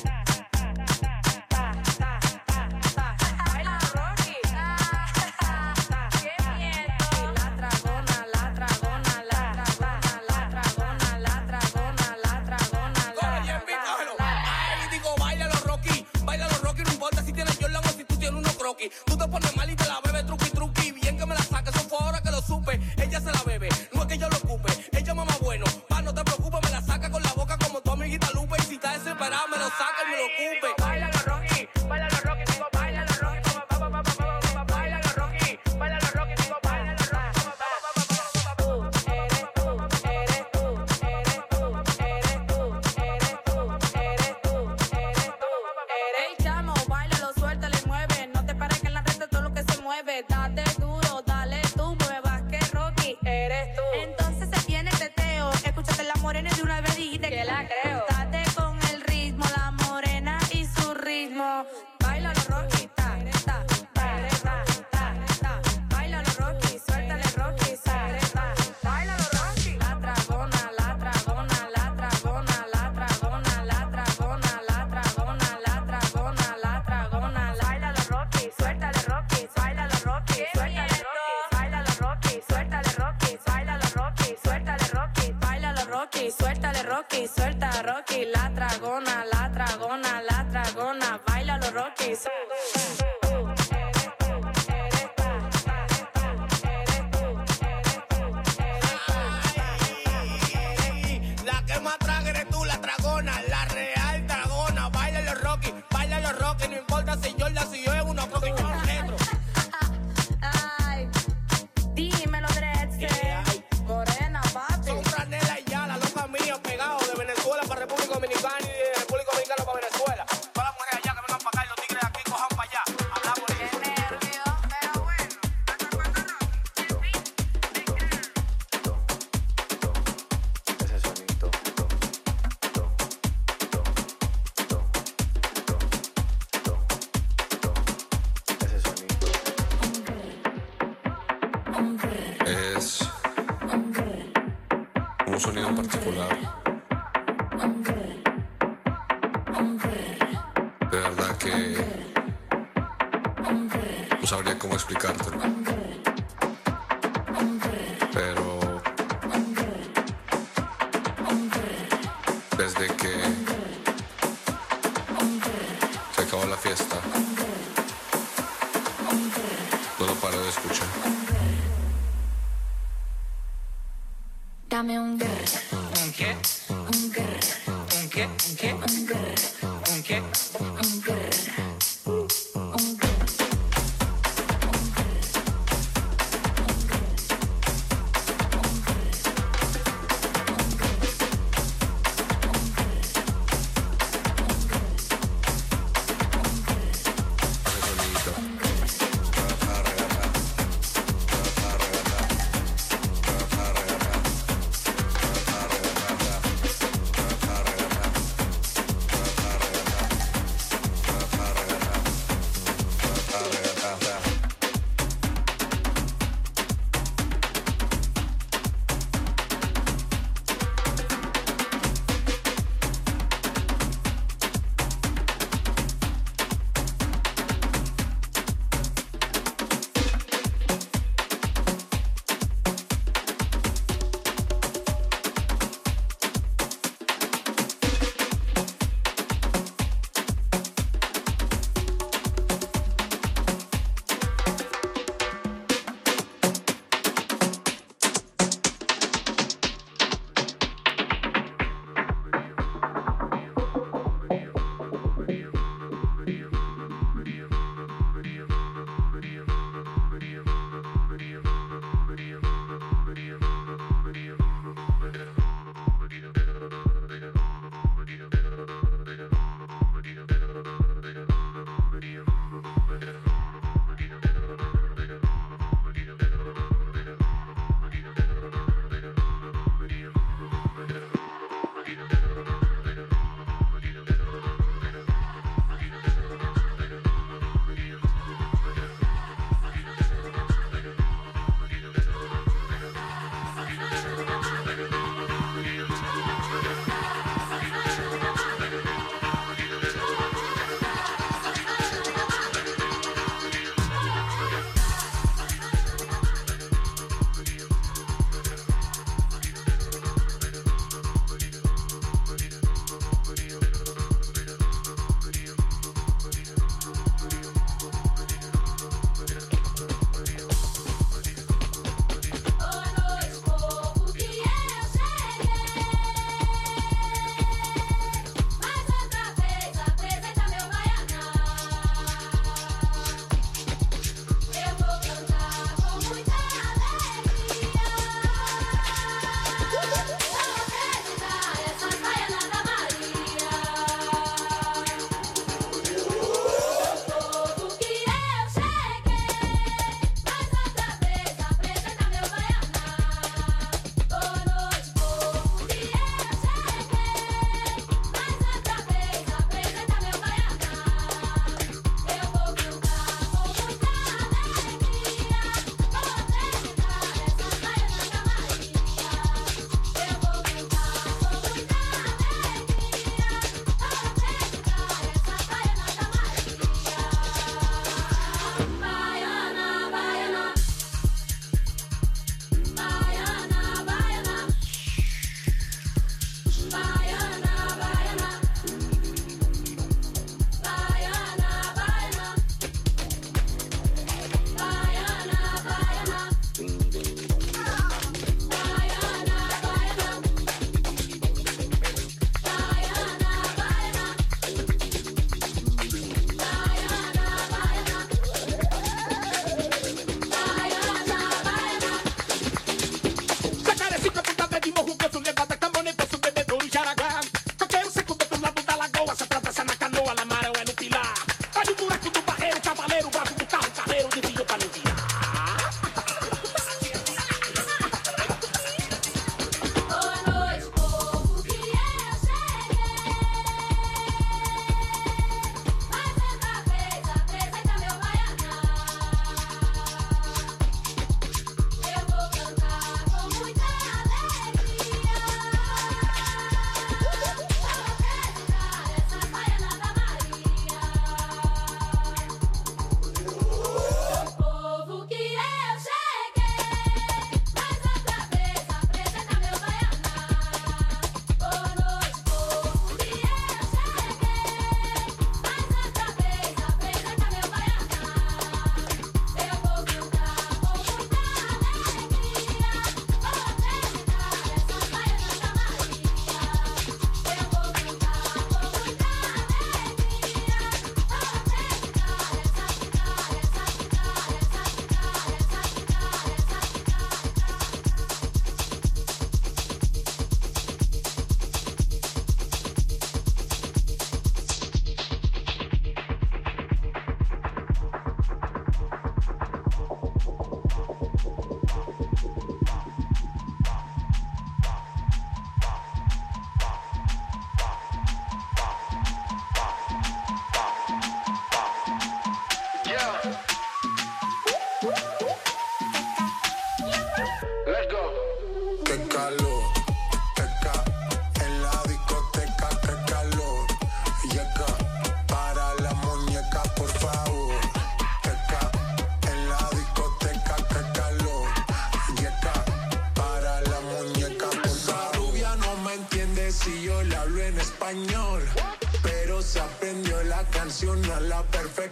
Báilalo Rocky, qué miedo. La dragona, la dragona, la dragona, la dragona, la dragona, la dragona, Ay, digo, báilalo Rocky, no importa si tienes Jordan o si tú tienes unos croquis. Tú te pones mal y te la bebes truqui truqui. Bien que me la saques, eso fue ahora que lo supe. Ella se la bebe, no es que yo lo ocupe. Ella mamá bueno, pa, no te preocupes, me la saca con la boca como tu amiguita Lupe. Y si está desesperada, me lo saca y me lo ocupe. Báilalo Rocky, digo, báilalo Rocky, báilalo Rocky, báilalo Rocky, digo, báilalo Ey, chamo, báilalo, suéltale, mueve. No te pares que en la red de todo lo que se mueve. Date duro, dale tú, muevas que Rocky eres tú. Entonces se viene el teteo. Escúchate la morena de una vez dijiste que la creo. Date con el ritmo, la morena y su ritmo. Báilalo Rocky, ta, ta, ta, ta, ta, ta. Báilalo Rocky, suéltale Rocky, suéltale, ta. Báilalo Rocky. La dragona, la dragona, la dragona, la dragona, la dragona, la dragona, la dragona, la dragona. Báilalo Rocky, suéltale Rocky, báilalo Rocky, suéltale Rocky, báilalo Rocky, suéltale Rocky, báilalo Rocky, suéltale Rocky, báilalo Rocky, suéltale Rocky, suelta Rocky, la dragona, la dragona, la dragona, báilalo Rocky. La que más traga eres tú, la dragona, la real dragona. Báilalo Rocky, no importa si Jordan, si yo es una croquis, yo no retro. Ay, dímelo, Dreadse, morena, papi. Son franela y ya, la loca mía, pegado de Venezuela para República Dominicana y de República Dominicana para Venezuela. Todas las mujeres allá que vengan para acá y los tigres de aquí cojan para allá. Hablamos de eso. Es un sonido particular. De verdad que no sabría cómo explicártelo. Pero desde que se acabó la fiesta, no lo paro de escuchar. Dame un grr. ¿Un qué? Un grr. ¿Un qué? ¿Un qué? Un grr. ¿Un qué? Un grr. Hace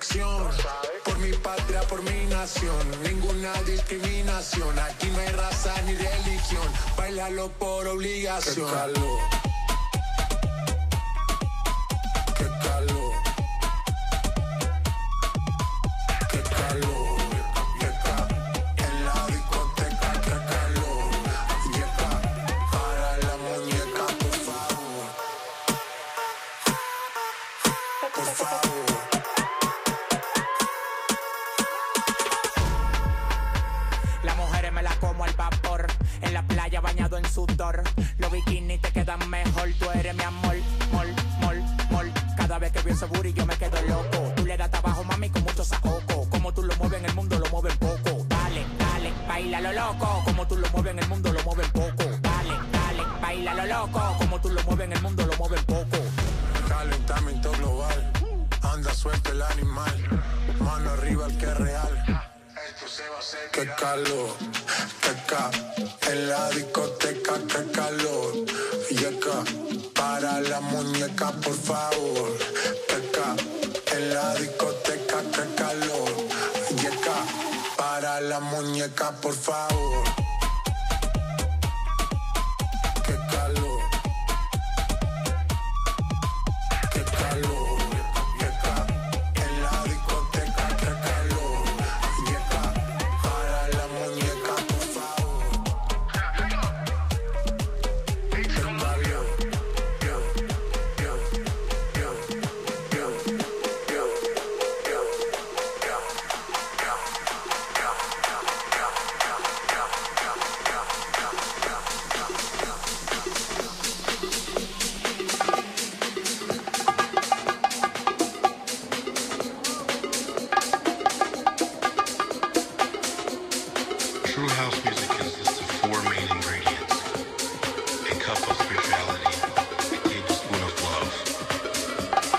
selección. Por mi patria, por mi nación, ninguna discriminación. Aquí no hay raza ni religión, bailalo por obligación. Qué calor. Qué calor. Qué calor. En la discoteca, qué calor. Yeca, para la muñeca, por favor. Por favor. Las mujeres me la como al vapor, en la playa bañado en sudor. Los bikinis te quedan mejor, tú eres mi amor, mol, mol, mol. Cada vez que veo ese booty yo me quedo loco. Tú le das trabajo, mami, con mucho saoco. Como tú lo mueves en el mundo, lo mueves poco. Dale, dale, baila lo loco. Como tú lo mueves en el mundo, lo mueves poco. Dale, dale, baila lo loco. Como tú lo mueves en el mundo, lo mueves poco. Calentamiento global, anda suelto el animal. Mano arriba el que es real. Qué calor, qué ca, en la discoteca, qué calor. Yeca, para la muñeca, por favor. Qué ca, en la discoteca, qué calor. Yeca, para la muñeca, por favor. Qué calor, qué calor. Yeca, en la discoteca, qué calor. Yeca, para la muñeca, por favor. Qué calor. Yo, yo, yo, yo, yo, yo, True house music consists of four main ingredients: a cup of spirituality, a tablespoon of love.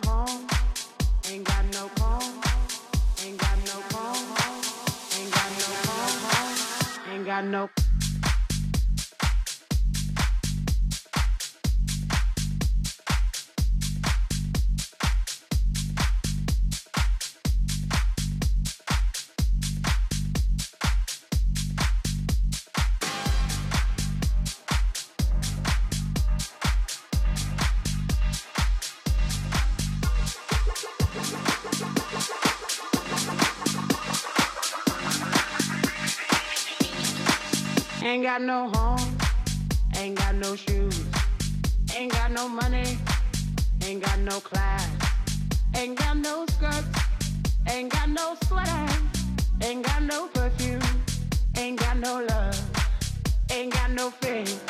comb, ain't got no comb, ain't got no comb, ain't got no comb, ain't got no. Ain't got no home, ain't got no shoes, ain't got no money, ain't got no class, ain't got no skirts, ain't got no sweater, ain't got no perfume, ain't got no love, ain't got no faith.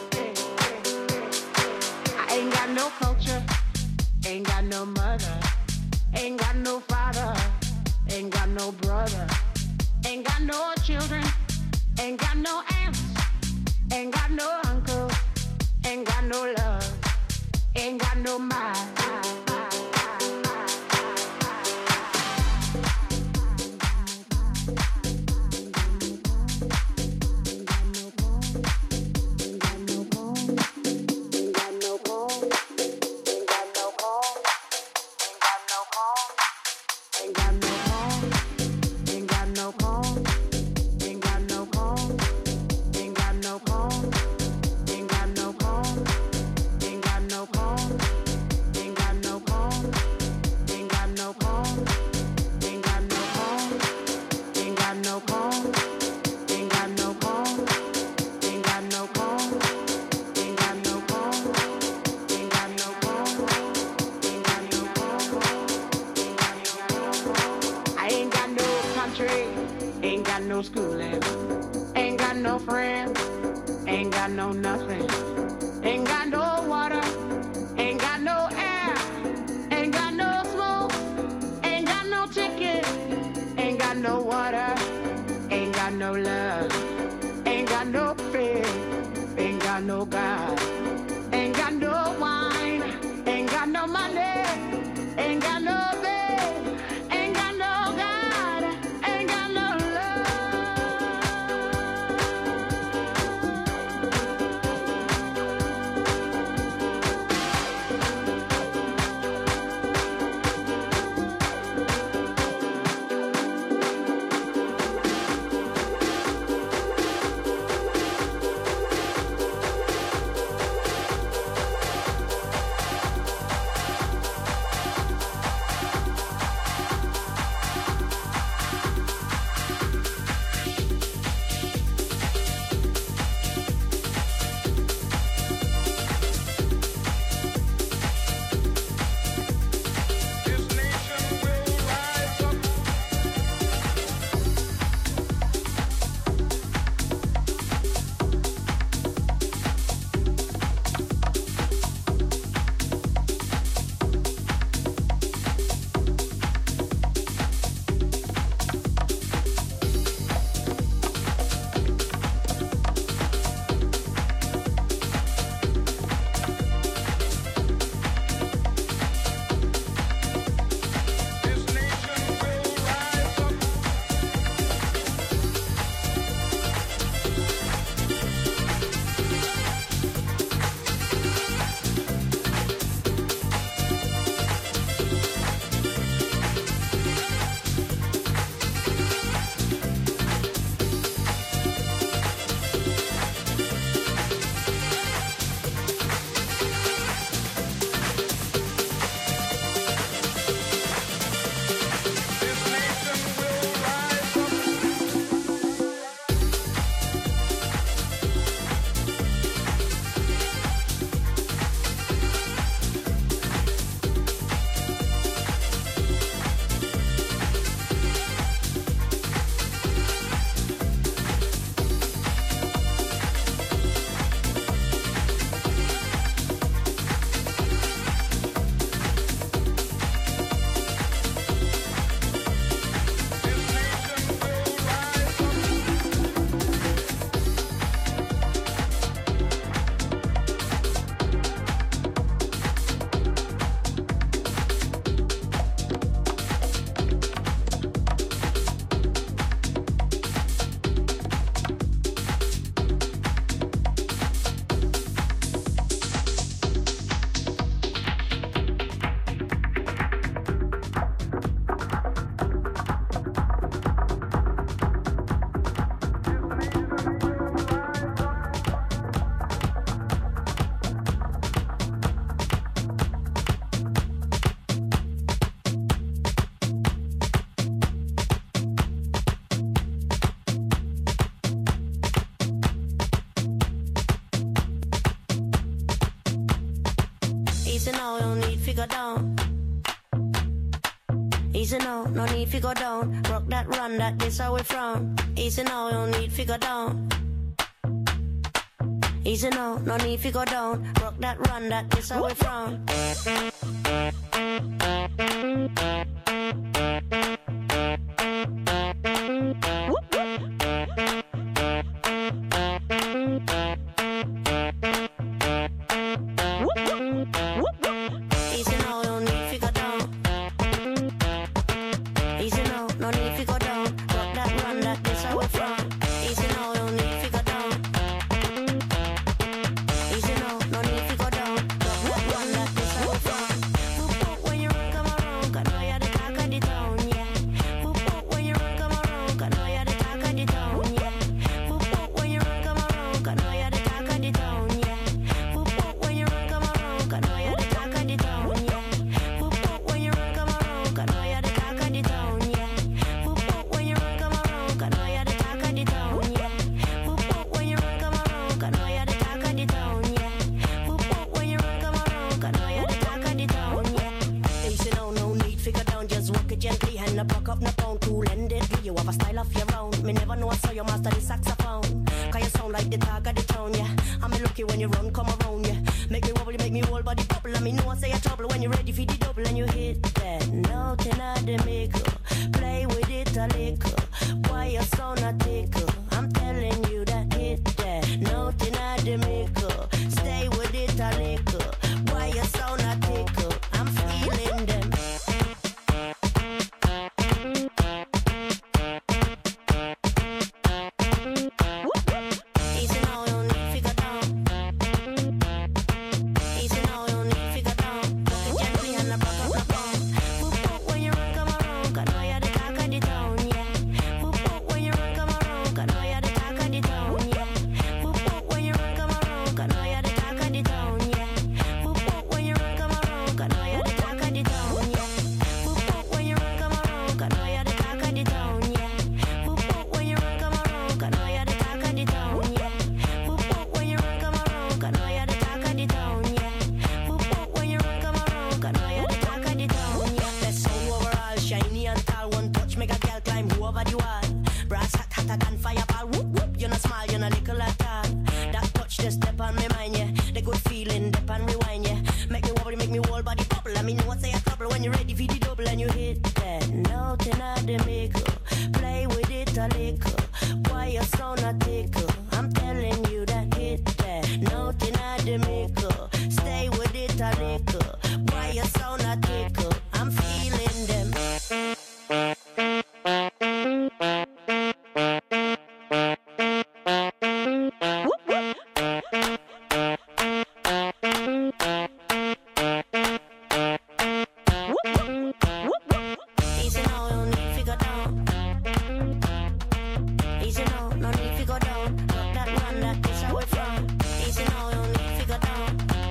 I ain't got no culture, ain't got no mother, ain't got no father, ain't got no brother, ain't got no children. Ain't got no aunts, ain't got no uncles, ain't got no love, ain't got no mind. Ain't got no schooling, ain't got no friends, ain't got no nothing, ain't got no water, ain't got no air, ain't got no smoke, ain't got no ticket, ain't got no water, ain't got no love, ain't got no faith, ain't got no God, ain't got no wine, ain't got no money, ain't got no bed, ain't got no God, ain't got no to go down. Easy now, no need to go down. Rock that, run that, this how we from. Easy now, no need to go down. Easy now, no need to go down. Rock that, run that, this how we from. Easy now, no need to go down. Easy now, no need to go down. Rock that, run that, this how we from. Easy now, no need to go down. Easy now, no need to go down. Rock that, run that, this how we from. Whoop whoop when you run, come around, 'cause know you're the talk of the town, yeah. Whoop whoop when you run, come around, 'cause know you're the talk of the town, yeah. Whoop whoop when you run, come around, 'cause know you're the talk of the town, yeah. Whoop whoop when you run, come around, 'cause know you're the talk of the town, yeah. Whoop whoop when you run, come around, 'cause know you're the talk of the town, yeah. Whoop whoop when you run, come around, 'cause know you're the talk of the town, yeah. Whoop whoop when you run, come around, 'cause know you're the talk of the town, yeah. Whoop whoop when you run, come around, 'cause know you're the talk of the town, yeah. Easy now, no need figure down, just walk it gently and no pluck up no pound, cool and deadly. You have a style of your own. Me never know I saw you master the saxophone. 'Cause you sound like the talk of the town, yeah. I'm lucky when you run, come around, yeah. Make me wobble, make me whole body bubble. And me know I say you're trouble when you're ready for the double and you hit that note in the middle. Play with it a little. Why you so not tickle? I'm telling you that hit that note in the middle. Stay with it a little. Why you so not tickle? I'm feeling them. Easy now, no need to go down. Easy now, no need to go down. Walk it gently and I rock up the pound. Whoop whoop when you run, come around, 'cause know you're the talk of the town, yeah. Whoop whoop when you run, come around, 'cause know you're the talk of the town, yeah. Whoop whoop when you run, come around, 'cause know you're the talk of the town, yeah. Whoop whoop when you run, come around, 'cause know you're the talk of the town, yeah. Whoop whoop when you run, come around, 'cause know you're the talk of the town, yeah. Whoop whoop when you run, come around, 'cause know you're the talk of the town, yeah. Whoop whoop when you run, come around, 'cause know you're the talk of the town, yeah. Whoop whoop when you run, come around, 'cause know you're the talk of the town, yeah. Best sound overall, shiny and tall. One touch make a girl climb over the wall. Brass hot, hotter than fireball. Whoop whoop, you're not small, you're not little at all. That touch just step on my mind, yeah. The good feeling, dip and rewind, yeah. Make me wobble, make me whole body bubble. I mean, you want say a trouble when you're ready for the double and you hit that note in the middle. Play with it a little. Why you so not tickle? I'm telling you that hit that note in the middle. Stay with it a little. Why you so not tickle? I'm feeling them. Easy now, no need to go down. Easy now, no need to go down. Rock that, run that, this how we from. Easy now, no need to go down.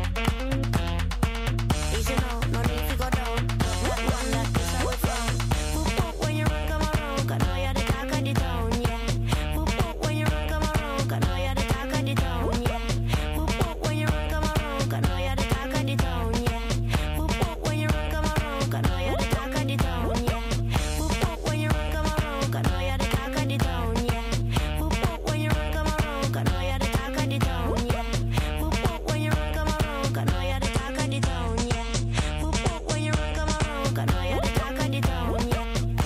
Easy now, no need to go down. Rock that, run that, this how we from. Whoop whoop when you run, come around, 'cause know you're the talk of the town, yeah. Whoop whoop when you run, come around, 'cause know you're the talk of the town, yeah. Whoop whoop when you run, come around, 'cause know you're the talk of the town, yeah. Whoop whoop when you run, come around, 'cause know you're the talk of the town, yeah. Whoop whoop when you run, come around, 'cause know you're the talk of the town, yeah. Whoop whoop when you run, come around, 'cause know you're the talk of the town, yeah. Whoop whoop when you run, come around, 'cause know you're the talk of the town, yeah. Whoop whoop when you run, come around, 'cause know you're the talk of the town, yeah.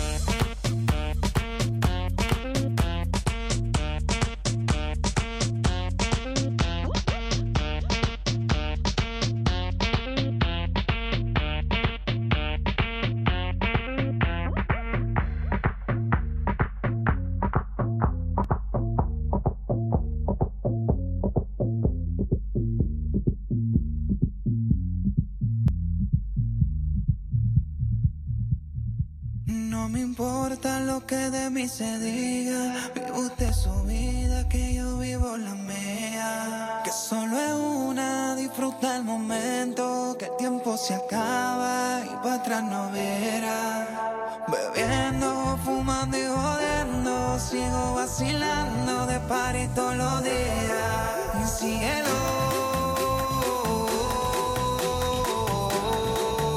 No me importa lo que de mí se diga. Vive usted su vida, que yo vivo la mía. Que solo es una, disfruta el momento. Que el tiempo se acaba y para atrás no verá. Bebiendo, fumando y jodiendo. Sigo vacilando de party todos los días. Y síguelo.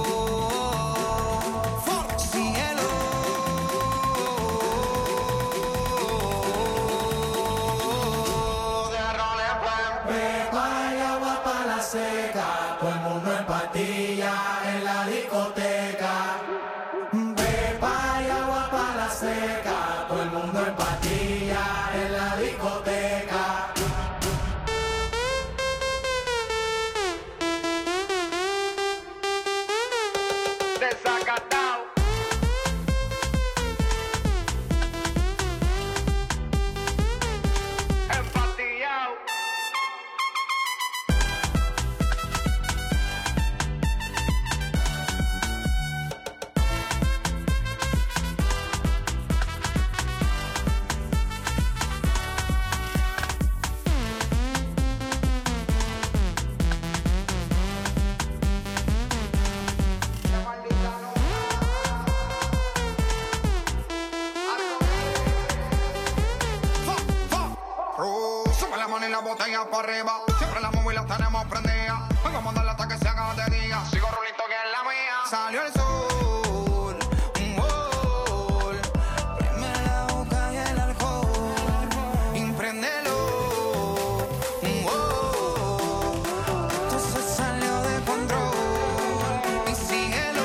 botella para arriba. Siempre las móviles las tenemos prendidas. Vengo a mandarla hasta que se haga de día. Sigo rulito que es la mía. Salió el sol, un gol. Prime la boca y el alcohol. Impréndelo, un gol. Esto se salió de control. Y síguelo.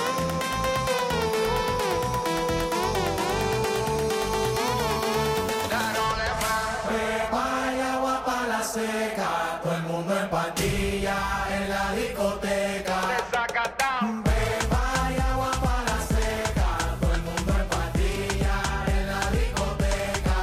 Pepa y agua pa' la seca, todo el mundo en pandilla en la discoteca. Pepa y agua pa' la seca, todo el mundo en pandilla en la discoteca.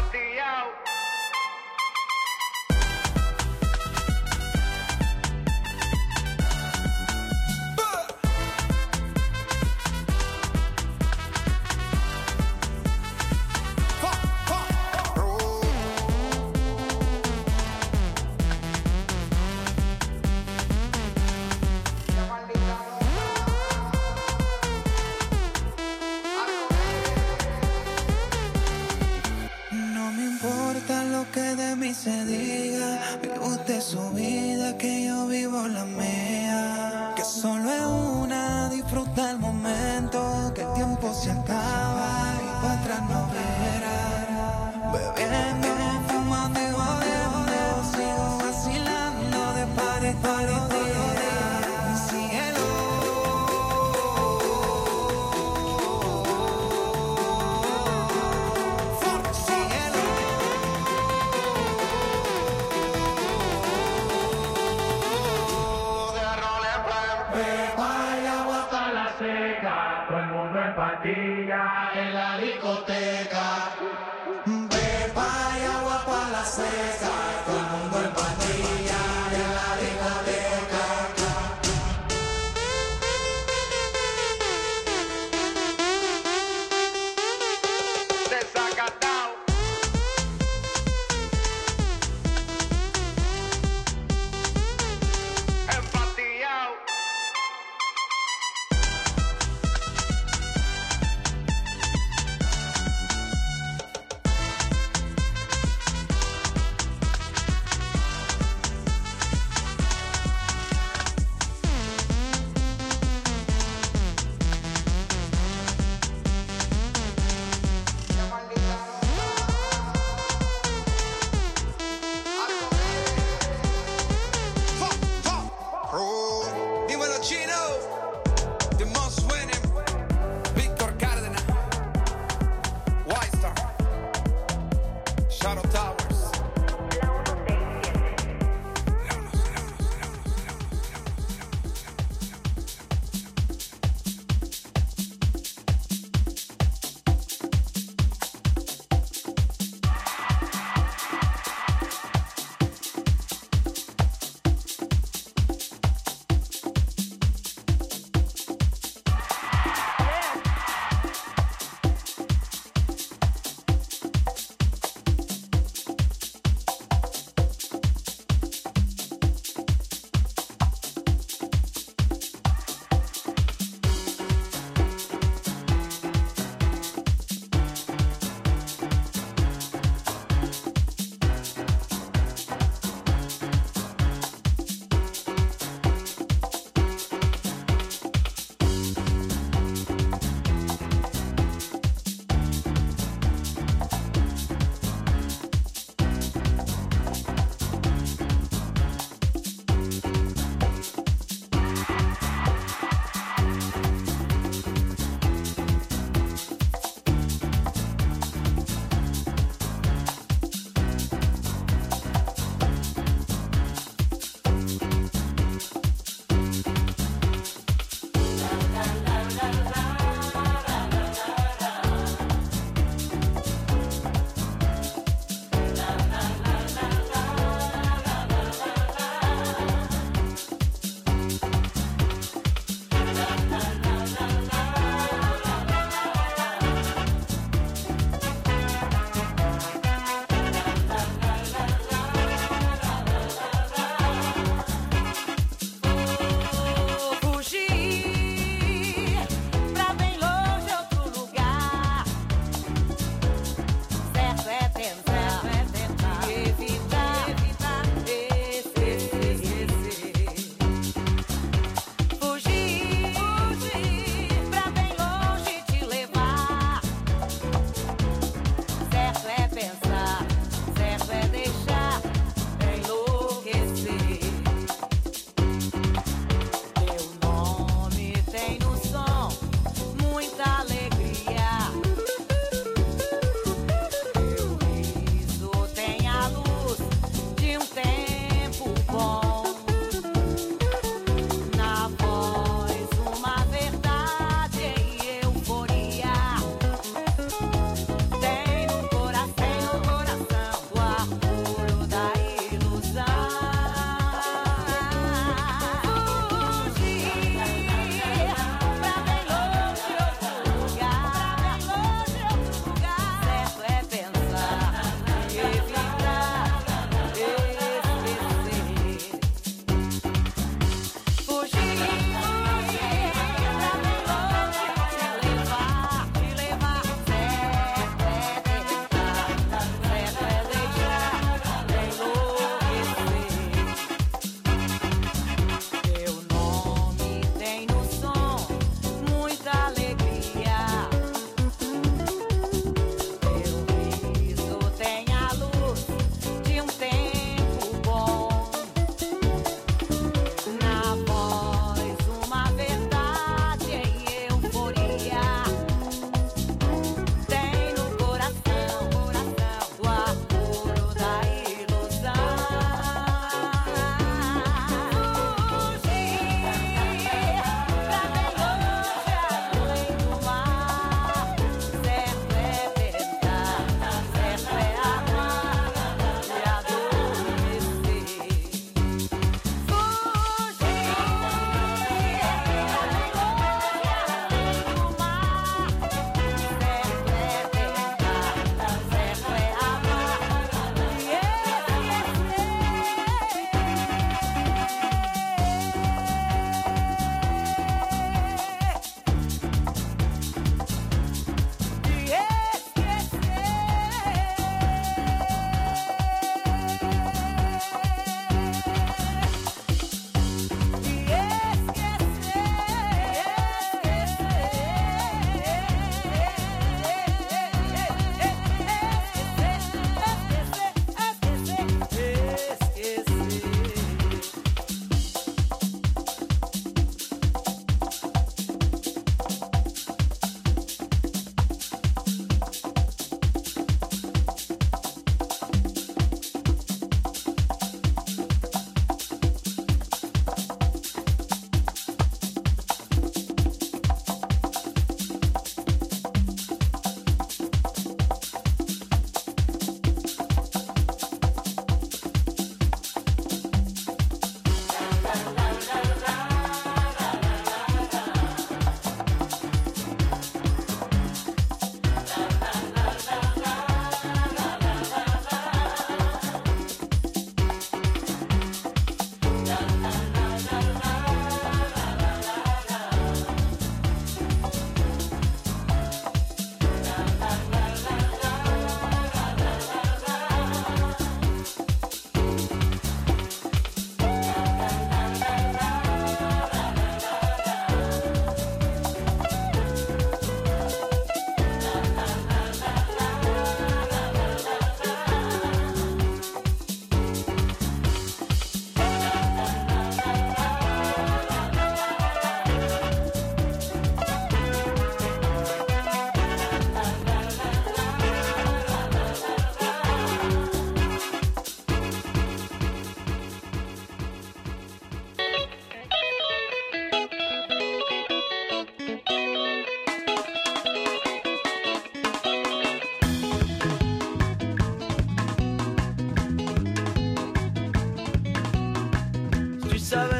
No me importa lo que de mí se diga. Vive usted su vida, que yo vivo la mía. Que solo es una, disfruta el momento. Que el tiempo se acaba y para atrás no verá. Bebiendo, fumando y jodiendo. Sigo vacilando de par en par. Mi cielo. Pepa y agua pa' la seca, todo el mundo en pandilla en la discoteca. Pepa y agua pa' la seca, todo el mundo en pandilla en la discoteca.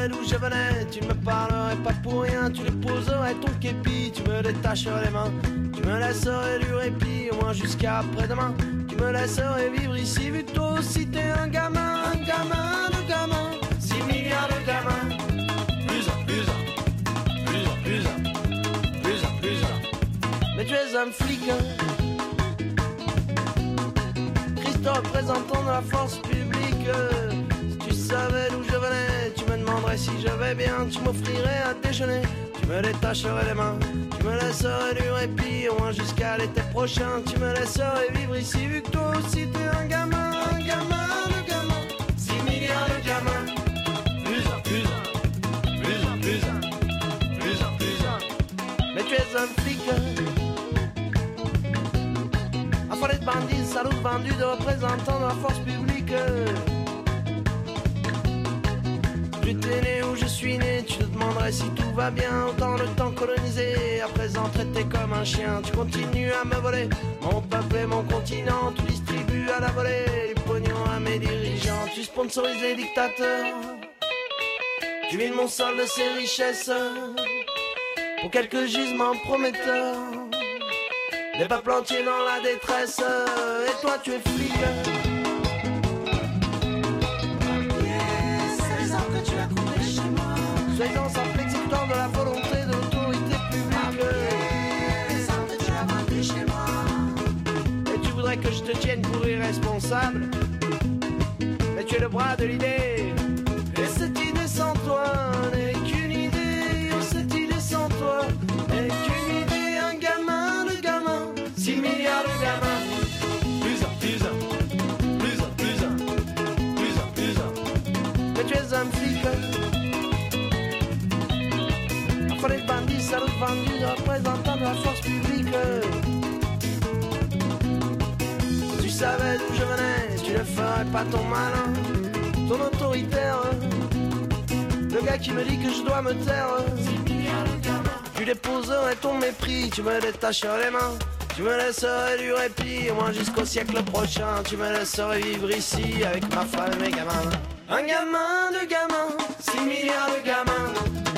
savais d'où je venais, tu ne me parlerais pas pour rien. Tu déposerais ton képi, tu me détacherais les mains. Tu me laisserais du répit, au moins jusqu'à après-demain. Tu me laisserais vivre ici, vu que toi aussi t'es un gamin. Un gamin de gamin, 6 milliards de gamins. Plus un, plus un, plus un, plus un, plus un, plus un. Mais tu es un flic, Christ représentant de la force publique. Si tu savais d'où je venais, tu me demanderais si je vais bien. Tu m'offrirais à déjeuner, tu me détacherais les mains. Tu me laisserais du répit, au moins jusqu'à l'été prochain. Tu me laisserais vivre ici, vu que toi aussi t'es un gamin. Un gamin de gamin, 6 milliards de gamins. Plus un, plus un, plus un, plus un, plus un, plus un. Mais tu es un flic, affolé de bandits, salaud de vendus, de représentants de la force publique. Tu étais né où je suis né, tu te demanderais si tout va bien. Autant le temps colonisé, à présent traité comme un chien. Tu continues à me voler mon peuple et mon continent. Tu distribues à la volée du pognon à mes dirigeants. Tu sponsorises les dictateurs, tu vides mon sol de ses richesses pour quelques gisements prometteurs. Des peuples entiers dans la détresse. Et toi tu es flic. Soyez-en simple exécutant de la volonté de l'autorité publique. Et tu voudrais que je te tienne pour irresponsable, mais tu es le bras de l'idée. Et cette idée sans toi n'est qu'une idée. Et cette idée sans toi n'est qu'une idée. Un gamin de gamin, 6 milliards de gamins. Plus un, plus un, plus un, plus un, plus un, plus un. Mais tu es un flic. Les bandits, salauds de bandits, représentants de la force publique. Tu savais d'où je venais, tu ne ferais pas ton malin, ton autoritaire, le gars qui me dit que je dois me taire. Tu déposerais ton mépris, tu me détacherais les mains. Tu me laisserais du répit, au moins jusqu'au siècle prochain. Tu me laisserais vivre ici avec ma femme et mes gamins. Un gamin de gamins, 6 milliards de gamins.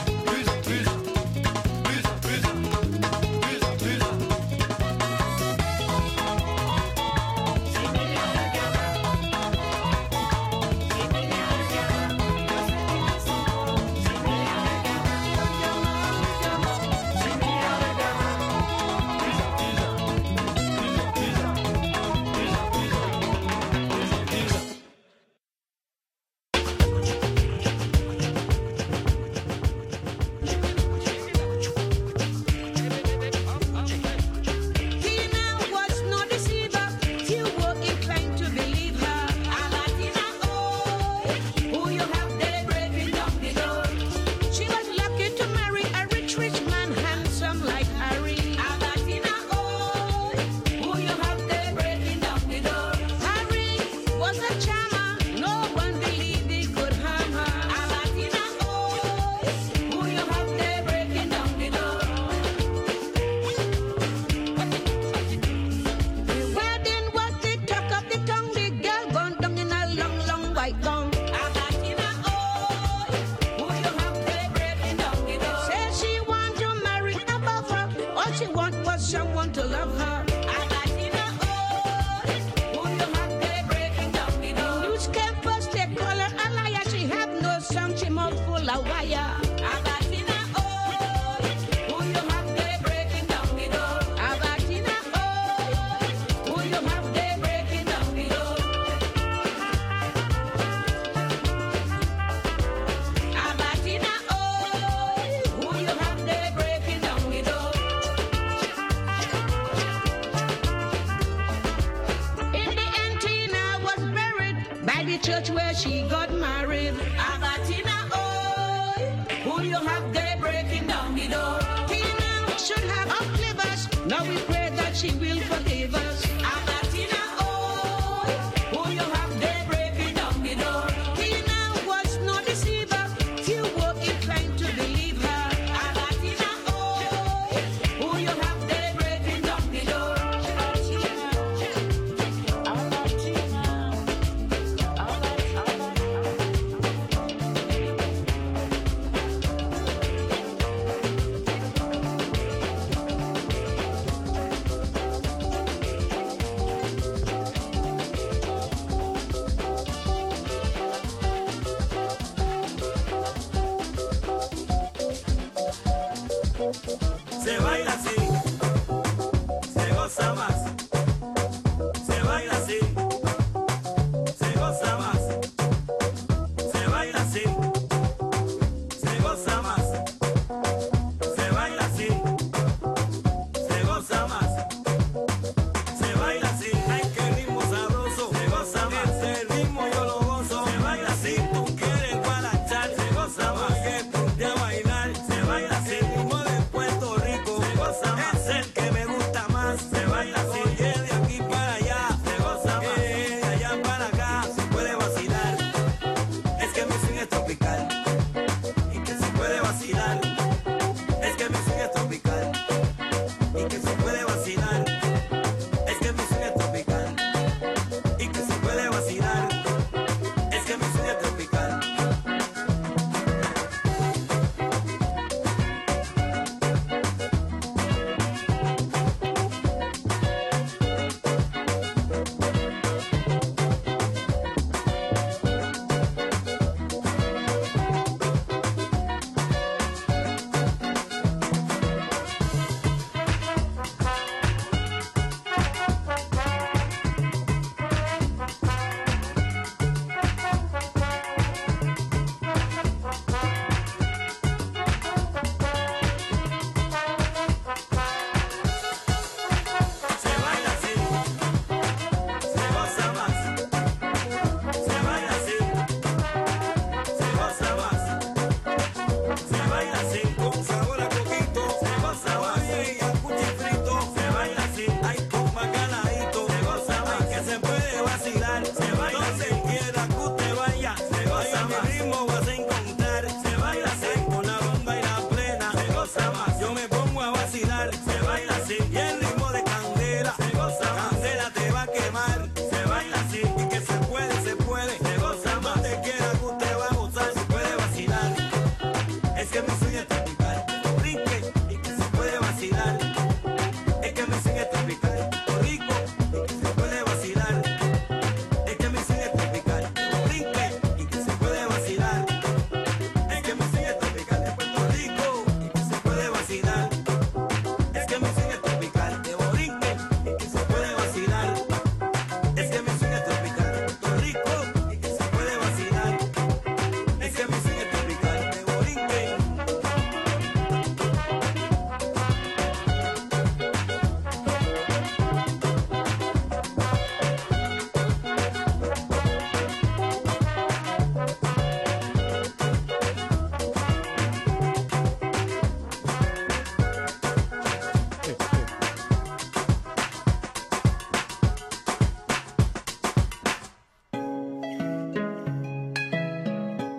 Church where she got married. Agatina, oh, who you have there breaking down the door. Tina should have outlived us. Now we pray that she will forgive us. Agatina, oh, who you have there breaking down the door. Tina was no deceiver. Few were inclined to believe her. Agatina, oh, who you have there breaking down the door.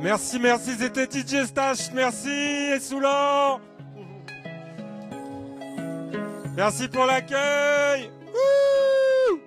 Merci, merci, c'était DJ Stash, merci, et Soulan. Merci pour l'accueil. Wouh!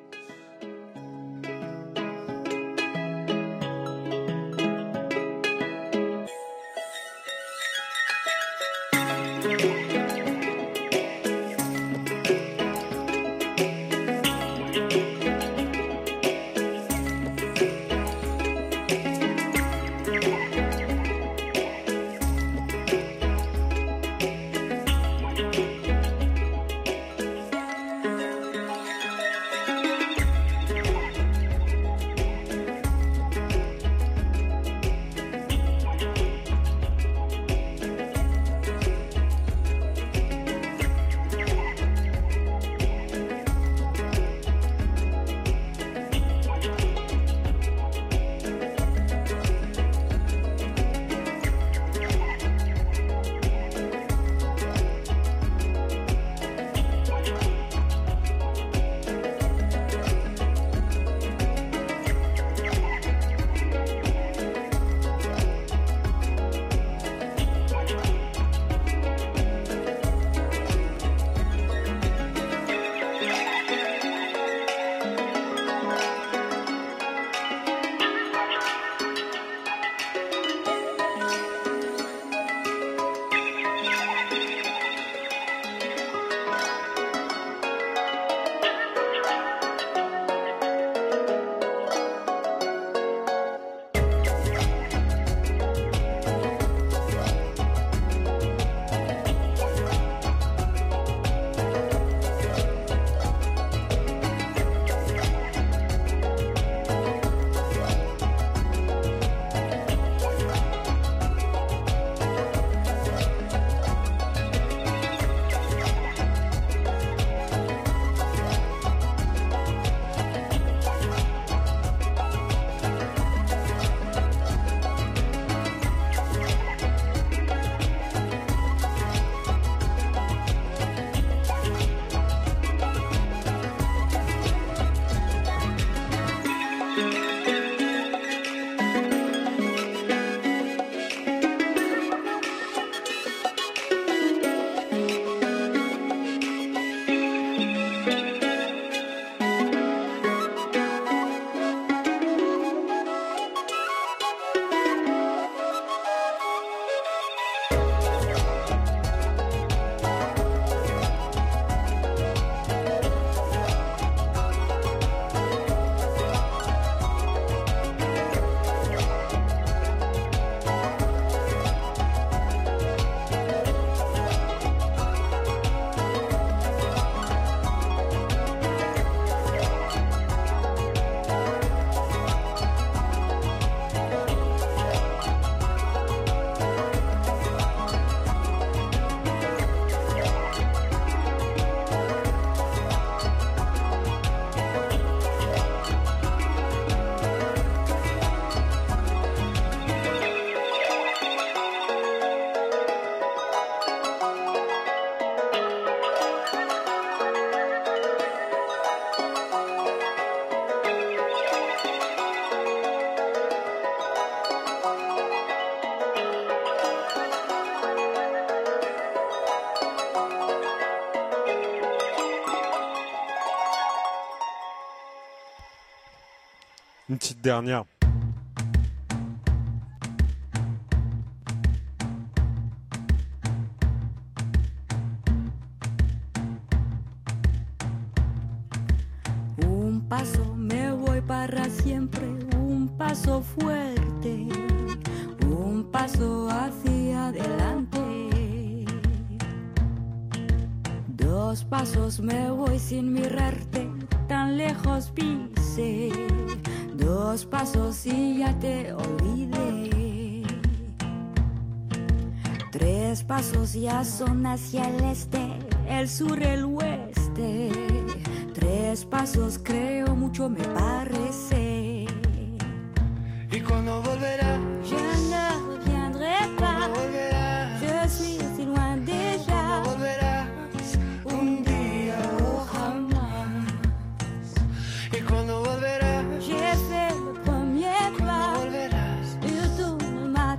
Une petite dernière. Un paso me voy para siempre, un paso fuerte, un paso hacia adelante. Dos pasos me voy sin mirarte, tan lejos pise. Dos pasos y ya te olvidé. Tres pasos ya son hacia el este, el sur, el oeste. Tres pasos creo mucho me parece. ¿Y cuando volverás? Je ne reviendrai pas. Je suis si loin déjà. Volverás un día o jamás. ¿Y cuando volverás? J'ai fait le premier pas. Volverás. Et tout ne m'a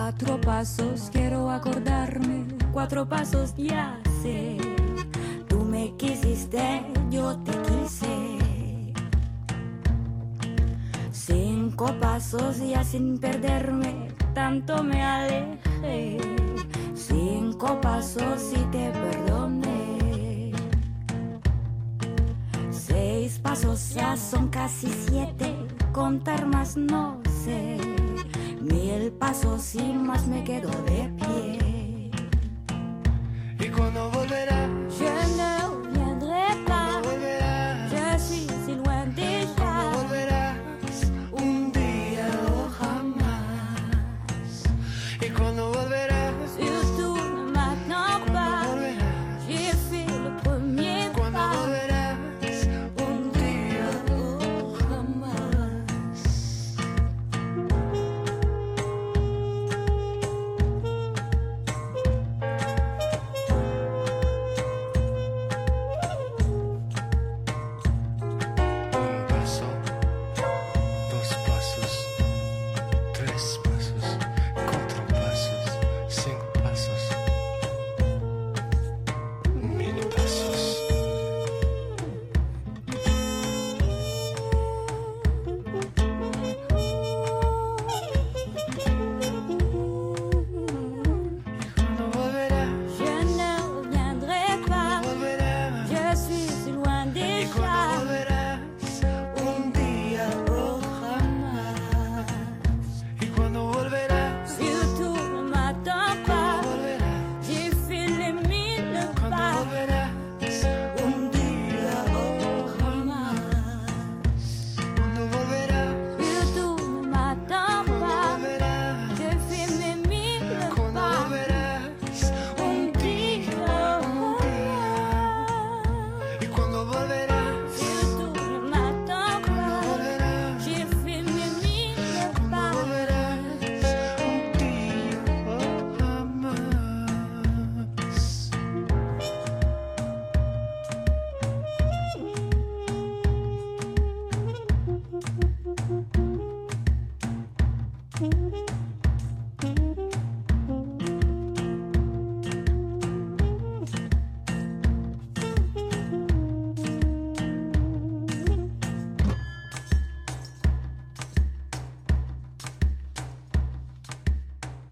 4 pasos quiero acordarme, 4 pasos ya sé. Tú me quisiste, yo te quise. 5 pasos ya sin perderme, tanto me alejé. 5 pasos y te perdoné. 6 pasos ya son casi 7, contar más no sé. 1000 pasos y más me quedo de pie. ¿Y cuándo volverá? Je ne